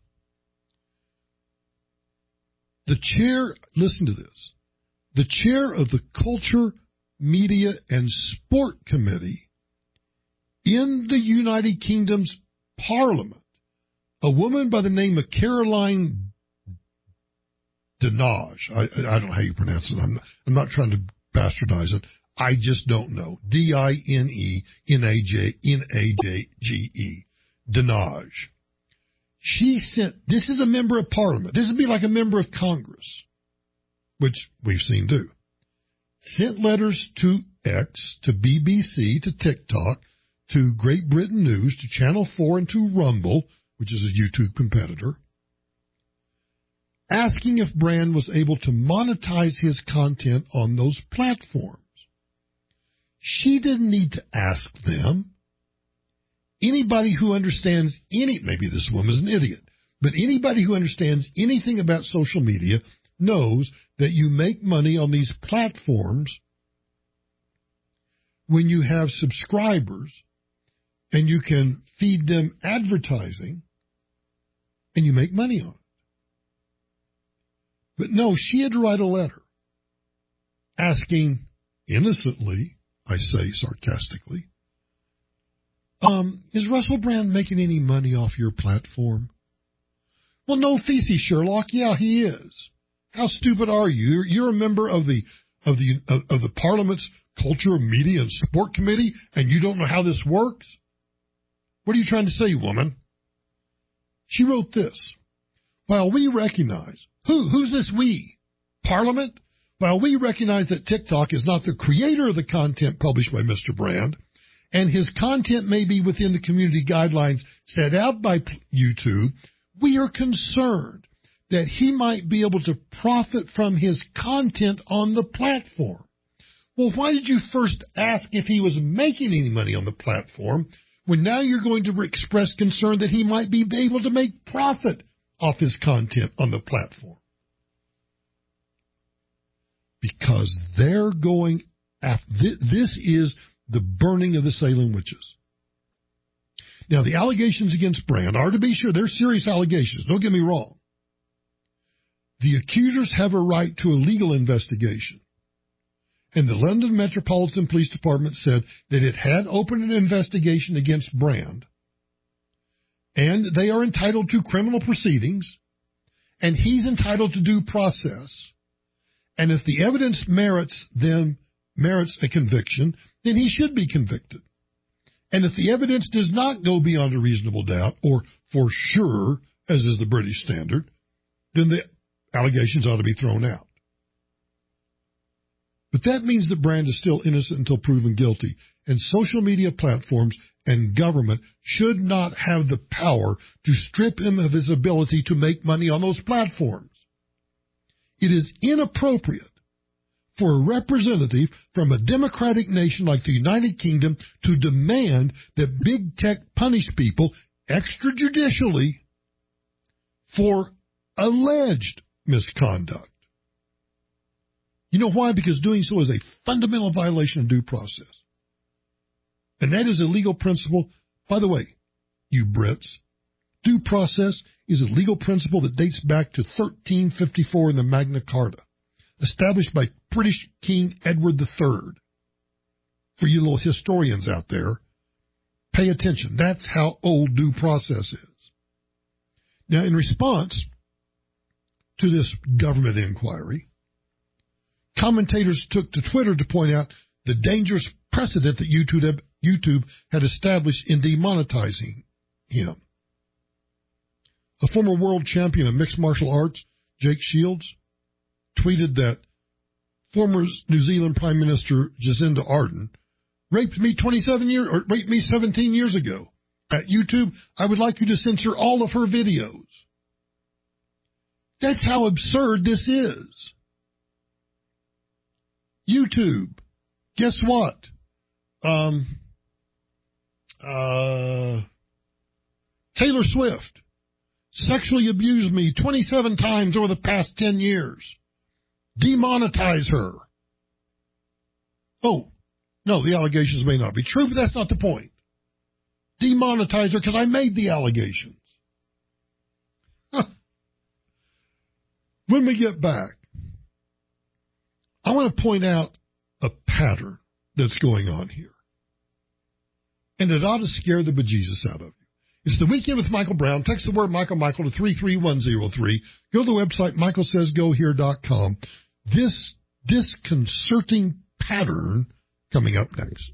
The chair, listen to this, the chair of the Culture, Media, and Sport Committee in the United Kingdom's Parliament, a woman by the name of Caroline Dinage. I don't know how you pronounce it. I'm not trying to bastardize it. I just don't know. Dinenaje, Dinage. She sent, this is a member of Parliament. This would be like a member of Congress, which we've seen do. Sent letters to X, to BBC, to TikTok, to Great Britain News, to Channel 4, and to Rumble, which is a YouTube competitor, asking if Brand was able to monetize his content on those platforms. She didn't need to ask them. Anybody who understands maybe this woman's an idiot, but anybody who understands anything about social media knows that you make money on these platforms when you have subscribers and you can feed them advertising and you make money on it. But no, she had to write a letter asking innocently, I say sarcastically, is Russell Brand making any money off your platform? Well, no feces, Sherlock. Yeah, he is. How stupid are you? You're a member of the Parliament's Culture, Media, and Sport Committee, and you don't know how this works? What are you trying to say, woman? She wrote this. While we recognize, who's this we? Parliament? While we recognize that TikTok is not the creator of the content published by Mr. Brand, and his content may be within the community guidelines set out by YouTube, we are concerned that he might be able to profit from his content on the platform. Well, why did you first ask if he was making any money on the platform when now you're going to express concern that he might be able to make profit off his content on the platform? Because they're going after this is the burning of the Salem witches. Now, the allegations against Brand are, to be sure, they're serious allegations. Don't get me wrong. The accusers have a right to a legal investigation. And the London Metropolitan Police Department said that it had opened an investigation against Brand, and they are entitled to criminal proceedings, and he's entitled to due process. And if the evidence merits a conviction, then he should be convicted. And if the evidence does not go beyond a reasonable doubt, or for sure, as is the British standard, then the allegations ought to be thrown out. But that means that Brand is still innocent until proven guilty, and social media platforms and government should not have the power to strip him of his ability to make money on those platforms. It is inappropriate for a representative from a democratic nation like the United Kingdom to demand that big tech punish people extrajudicially for alleged misconduct. You know why? Because doing so is a fundamental violation of due process. And that is a legal principle. By the way, you Brits, due process is a legal principle that dates back to 1354 in the Magna Carta, established by British King Edward III. For you little historians out there, pay attention. That's how old due process is. Now, in response to this government inquiry, commentators took to Twitter to point out the dangerous precedent that YouTube had established in demonetizing him. A former world champion of mixed martial arts, Jake Shields, tweeted that former New Zealand Prime Minister Jacinda Ardern raped me 17 years ago. At YouTube, I would like you to censor all of her videos. That's how absurd this is. YouTube, guess what? Taylor Swift sexually abused me 27 times over the past 10 years. Demonetize her. Oh, no, the allegations may not be true, but that's not the point. Demonetize her because I made the allegations. When we get back, I want to point out a pattern that's going on here. And it ought to scare the bejesus out of you. It's the Weekend with Michael Brown. Text the word Michael to 33103. Go to the website michaelsaysgohere.com. This disconcerting pattern coming up next.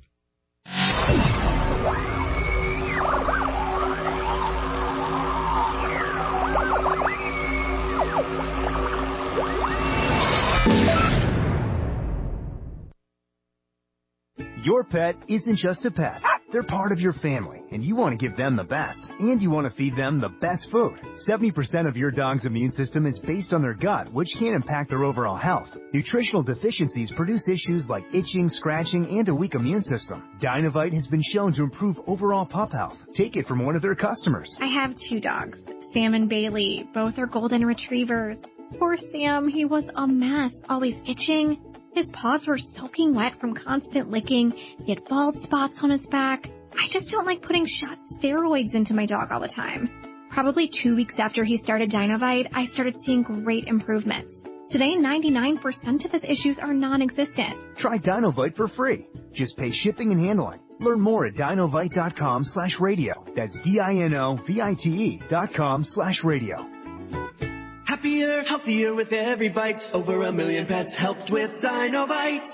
Your pet isn't just a pet. They're part of your family, and you want to give them the best. And you want to feed them the best food. 70% of your dog's immune system is based on their gut, which can impact their overall health. Nutritional deficiencies produce issues like itching, scratching, and a weak immune system. Dinovite has been shown to improve overall pup health. Take it from one of their customers. I have two dogs, Sam and Bailey. Both are golden retrievers. Poor Sam, he was a mess, always itching. His paws were soaking wet from constant licking. He had bald spots on his back. I just don't like putting shot steroids into my dog all the time. Probably 2 weeks after he started Dinovite, I started seeing great improvements. Today, 99% of his issues are non-existent. Try Dinovite for free. Just pay shipping and handling. Learn more at dinovite.com/radio. That's DINOVITE.com/radio. Happier, healthier with every bite. Over 1 million pets helped with Dinovite.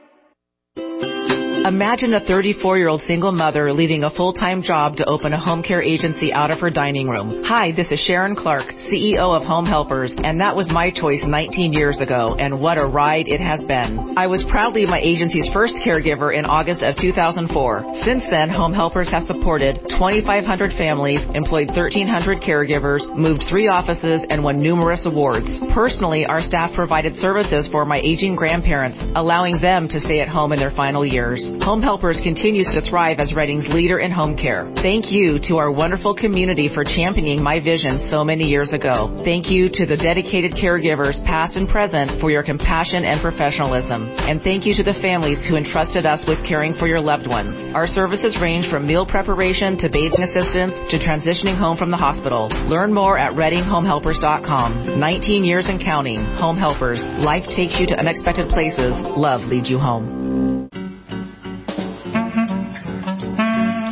Imagine a 34-year-old single mother leaving a full-time job to open a home care agency out of her dining room. Hi, this is Sharon Clark, CEO of Home Helpers, and that was my choice 19 years ago, and what a ride it has been. I was proudly my agency's first caregiver in August of 2004. Since then, Home Helpers has supported 2,500 families, employed 1,300 caregivers, moved 3 offices, and won numerous awards. Personally, our staff provided services for my aging grandparents, allowing them to stay at home in their final years. Home Helpers continues to thrive as Reading's leader in home care. Thank you to our wonderful community for championing my vision so many years ago. Thank you to the dedicated caregivers, past and present, for your compassion and professionalism. And thank you to the families who entrusted us with caring for your loved ones. Our services range from meal preparation to bathing assistance to transitioning home from the hospital. Learn more at ReadingHomeHelpers.com. 19 years and counting. Home Helpers. Life takes you to unexpected places. Love leads you home.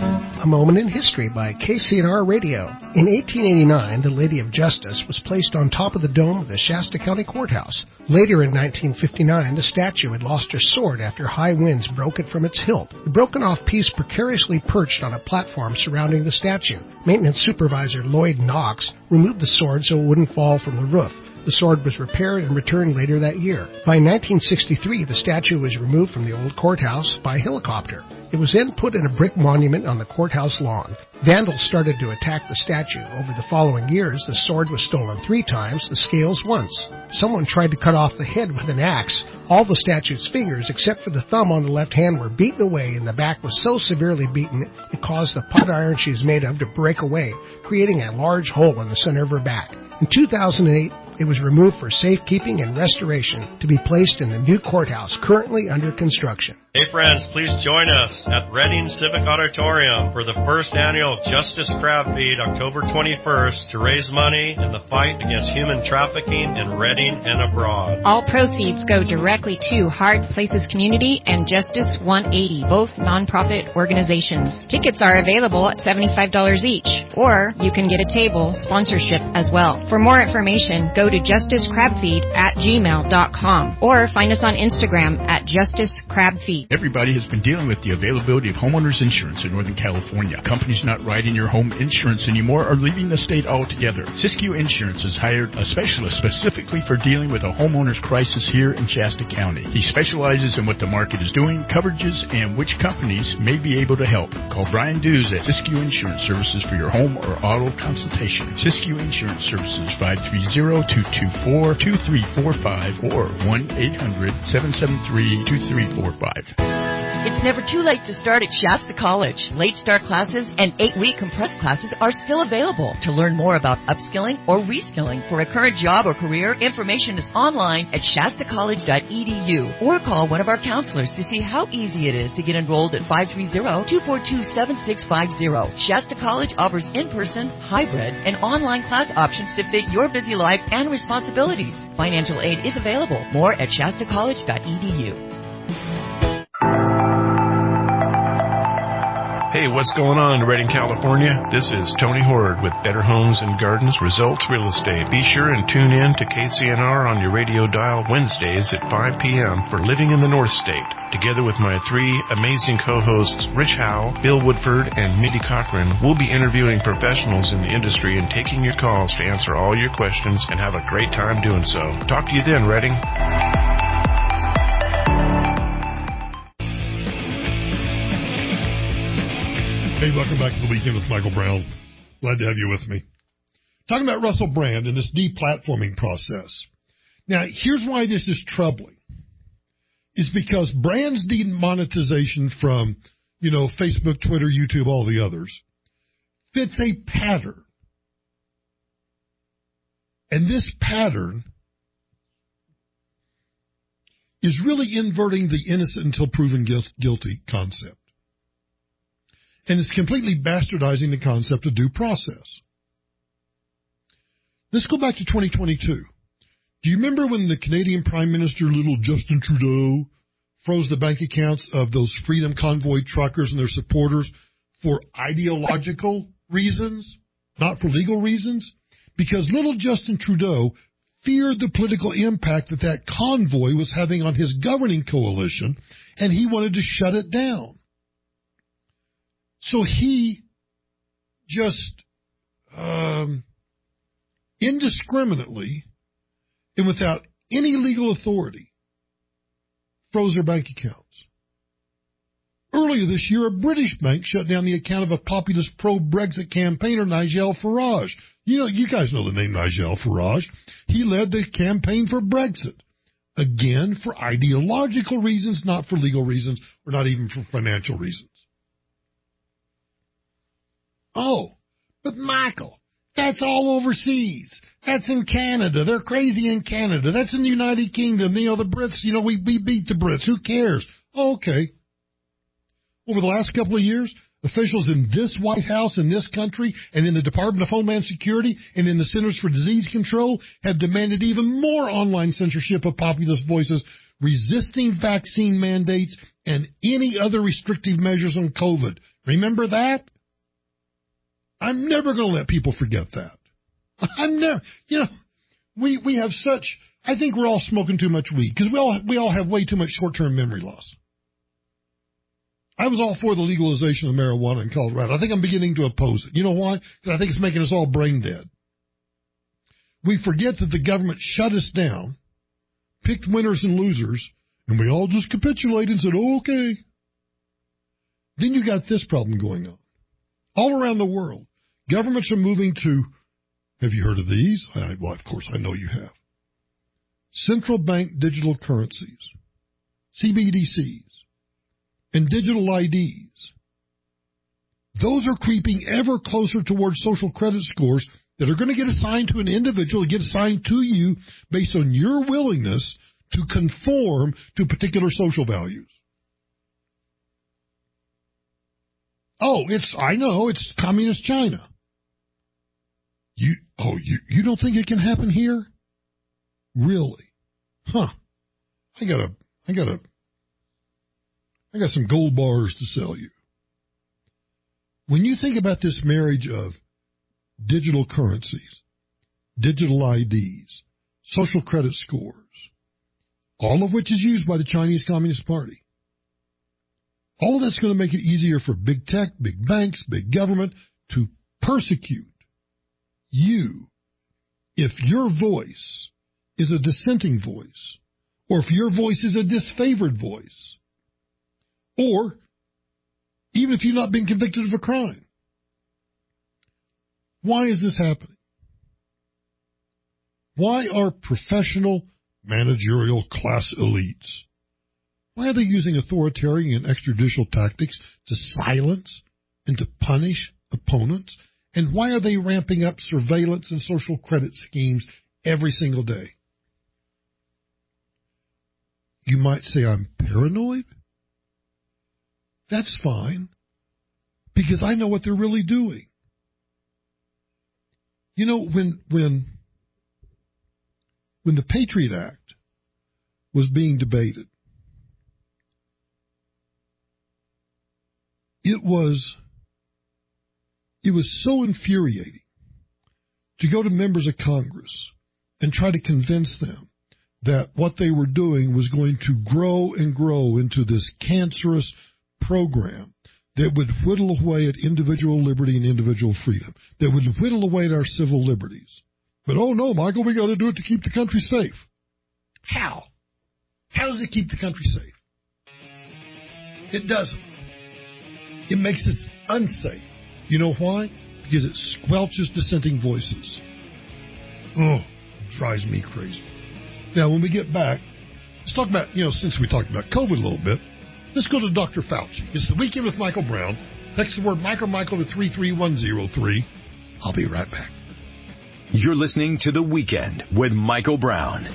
A Moment in History by KCNR Radio. In 1889, the Lady of Justice was placed on top of the dome of the Shasta County Courthouse. Later in 1959, the statue had lost her sword after high winds broke it from its hilt. The broken-off piece precariously perched on a platform surrounding the statue. Maintenance supervisor Lloyd Knox removed the sword so it wouldn't fall from the roof. The sword was repaired and returned later that year. By 1963, the statue was removed from the old courthouse by helicopter. It was then put in a brick monument on the courthouse lawn. Vandals started to attack the statue. Over the following years, the sword was stolen 3 times, the scales once. Someone tried to cut off the head with an axe. All the statue's fingers, except for the thumb on the left hand, were beaten away, and the back was so severely beaten it caused the pot iron she was made of to break away, creating a large hole in the center of her back. In 2008, it was removed for safekeeping and restoration to be placed in the new courthouse currently under construction. Hey friends, please join us at Reading Civic Auditorium for the first annual Justice Crab Feed October 21st to raise money in the fight against human trafficking in Reading and abroad. All proceeds go directly to Hard Places Community and Justice 180, both nonprofit organizations. Tickets are available at $75 each, or you can get a table sponsorship as well. For more information, go to justicecrabfeed@gmail.com or find us on Instagram at justicecrabfeed. Everybody has been dealing with the availability of homeowners insurance in Northern California. Companies not writing your home insurance anymore are leaving the state altogether. Siskiyou Insurance has hired a specialist specifically for dealing with a homeowner's crisis here in Shasta County. He specializes in what the market is doing, coverages, and which companies may be able to help. Call Brian Dews at Siskiyou Insurance Services for your home or auto consultation. Siskiyou Insurance Services, 530-224-2345 or 1-800-773-2345. It's never too late to start at Shasta College. Late start classes and 8-week compressed classes are still available. To learn more about upskilling or reskilling for a current job or career, information is online at shastacollege.edu or call one of our counselors to see how easy it is to get enrolled at 530-242-7650. Shasta College offers in-person, hybrid, and online class options to fit your busy life and responsibilities. Financial aid is available. More at shastacollege.edu. Hey, what's going on in Redding, California? This is Tony Horde with Better Homes and Gardens Results Real Estate. Be sure and tune in to KCNR on your radio dial Wednesdays at 5 p.m. for Living in the North State. Together with my 3 amazing co-hosts, Rich Howe, Bill Woodford, and Mindy Cochran, we'll be interviewing professionals in the industry and taking your calls to answer all your questions and have a great time doing so. Talk to you then, Redding. Hey, welcome back to the Weekend with Michael Brown. Glad to have you with me. Talking about Russell Brand and this deplatforming process. Now, here's why this is troubling. Is because Brand's demonetization from, Facebook, Twitter, YouTube, all the others, fits a pattern. And this pattern is really inverting the innocent until proven guilty concept. And it's completely bastardizing the concept of due process. Let's go back to 2022. Do you remember when the Canadian Prime Minister, little Justin Trudeau, froze the bank accounts of those Freedom Convoy truckers and their supporters for ideological reasons, not for legal reasons? Because little Justin Trudeau feared the political impact that convoy was having on his governing coalition, and he wanted to shut it down. So he just indiscriminately and without any legal authority froze their bank accounts. Earlier this year, a British bank shut down the account of a populist pro-Brexit campaigner, Nigel Farage. You guys know the name Nigel Farage. He led the campaign for Brexit. Again, for ideological reasons, not for legal reasons, or not even for financial reasons. Oh, but Michael, that's all overseas. That's in Canada. They're crazy in Canada. That's in the United Kingdom. The Brits, we beat the Brits. Who cares? Oh, okay. Over the last couple of years, officials in this White House, in this country, and in the Department of Homeland Security, and in the Centers for Disease Control have demanded even more online censorship of populist voices, resisting vaccine mandates and any other restrictive measures on COVID. Remember that? I'm never going to let people forget that. I'm never, we have such, I think we're all smoking too much weed because we all have way too much short-term memory loss. I was all for the legalization of marijuana in Colorado. I think I'm beginning to oppose it. You know why? Because I think it's making us all brain dead. We forget that the government shut us down, picked winners and losers, and we all just capitulated and said, oh, okay. Then you got this problem going on. All around the world, governments are moving to, have you heard of these? Well, of course, I know you have. Central bank digital currencies, CBDCs, and digital IDs. Those are creeping ever closer towards social credit scores that are going to get assigned to an individual, get assigned to you based on your willingness to conform to particular social values. Oh, I know, it's communist China. You don't think it can happen here? Really? Huh. I got some gold bars to sell you. When you think about this marriage of digital currencies, digital IDs, social credit scores, all of which is used by the Chinese Communist Party, all of that's going to make it easier for big tech, big banks, big government to persecute you if your voice is a dissenting voice, or if your voice is a disfavored voice, or even if you've not been convicted of a crime. Why is this happening? Why are professional managerial class elites, why are they using authoritarian and extrajudicial tactics to silence and to punish opponents? And why are they ramping up surveillance and social credit schemes every single day? You might say I'm paranoid. That's fine, because I know what they're really doing. You know, when the Patriot Act was being debated, it was so infuriating to go to members of Congress and try to convince them that what they were doing was going to grow and grow into this cancerous program that would whittle away at individual liberty and individual freedom, that would whittle away at our civil liberties. But, oh no, Michael, we got to do it to keep the country safe. How? How does it keep the country safe? It doesn't. It makes us unsafe. You know why? Because it squelches dissenting voices. Oh, it drives me crazy. Now, when we get back, let's talk about, since we talked about COVID a little bit, let's go to Dr. Fauci. It's the Weekend with Michael Brown. Text the word Michael to 33103. I'll be right back. You're listening to The Weekend with Michael Brown.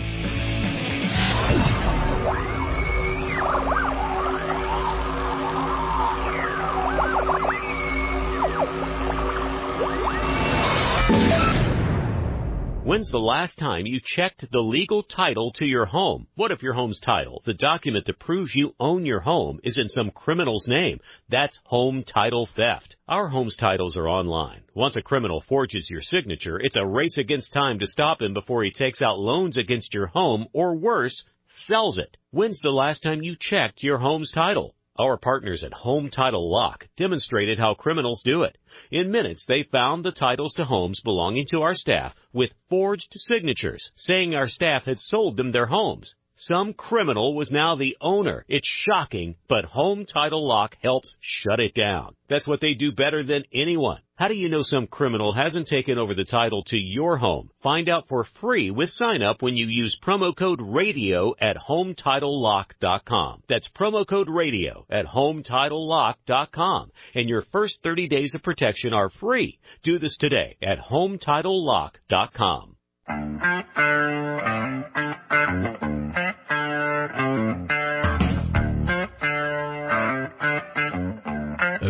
When's the last time you checked the legal title to your home? What if your home's title, the document that proves you own your home, is in some criminal's name? That's home title theft. Our home's titles are online. Once a criminal forges your signature, it's a race against time to stop him before he takes out loans against your home, or worse, sells it. When's the last time you checked your home's title? Our partners at Home Title Lock demonstrated how criminals do it. In minutes, they found the titles to homes belonging to our staff with forged signatures, saying our staff had sold them their homes. Some criminal was now the owner. It's shocking, but Home Title Lock helps shut it down. That's what they do better than anyone. How do you know some criminal hasn't taken over the title to your home? Find out for free with sign up when you use promo code RADIO at HomeTitleLock.com. That's promo code RADIO at HomeTitleLock.com. And your first 30 days of protection are free. Do this today at HomeTitleLock.com.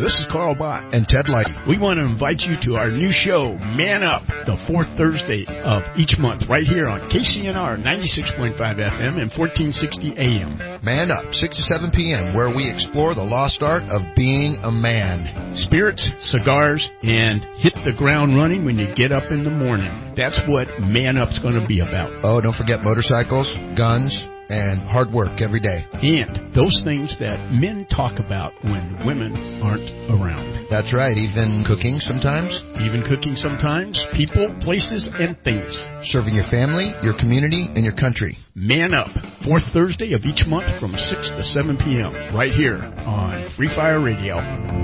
This is Carl Bott. And Ted Lighty. We want to invite you to our new show, Man Up, the fourth Thursday of each month, right here on KCNR 96.5 FM and 1460 AM. Man Up, 6 to 7 p.m., where we explore the lost art of being a man. Spirits, cigars, and hit the ground running when you get up in the morning. That's what Man Up's going to be about. Oh, don't forget motorcycles, guns, and hard work every day. And those things that men talk about when women aren't around. That's right. Even cooking sometimes. People, places, and things. Serving your family, your community, and your country. Man Up, fourth Thursday of each month from 6 to 7 p.m. right here on Free Fire Radio.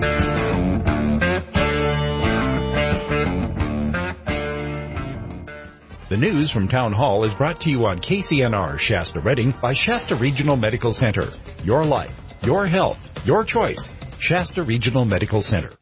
The news from Town Hall is brought to you on KCNR Shasta Redding by Shasta Regional Medical Center. Your life, your health, your choice. Shasta Regional Medical Center.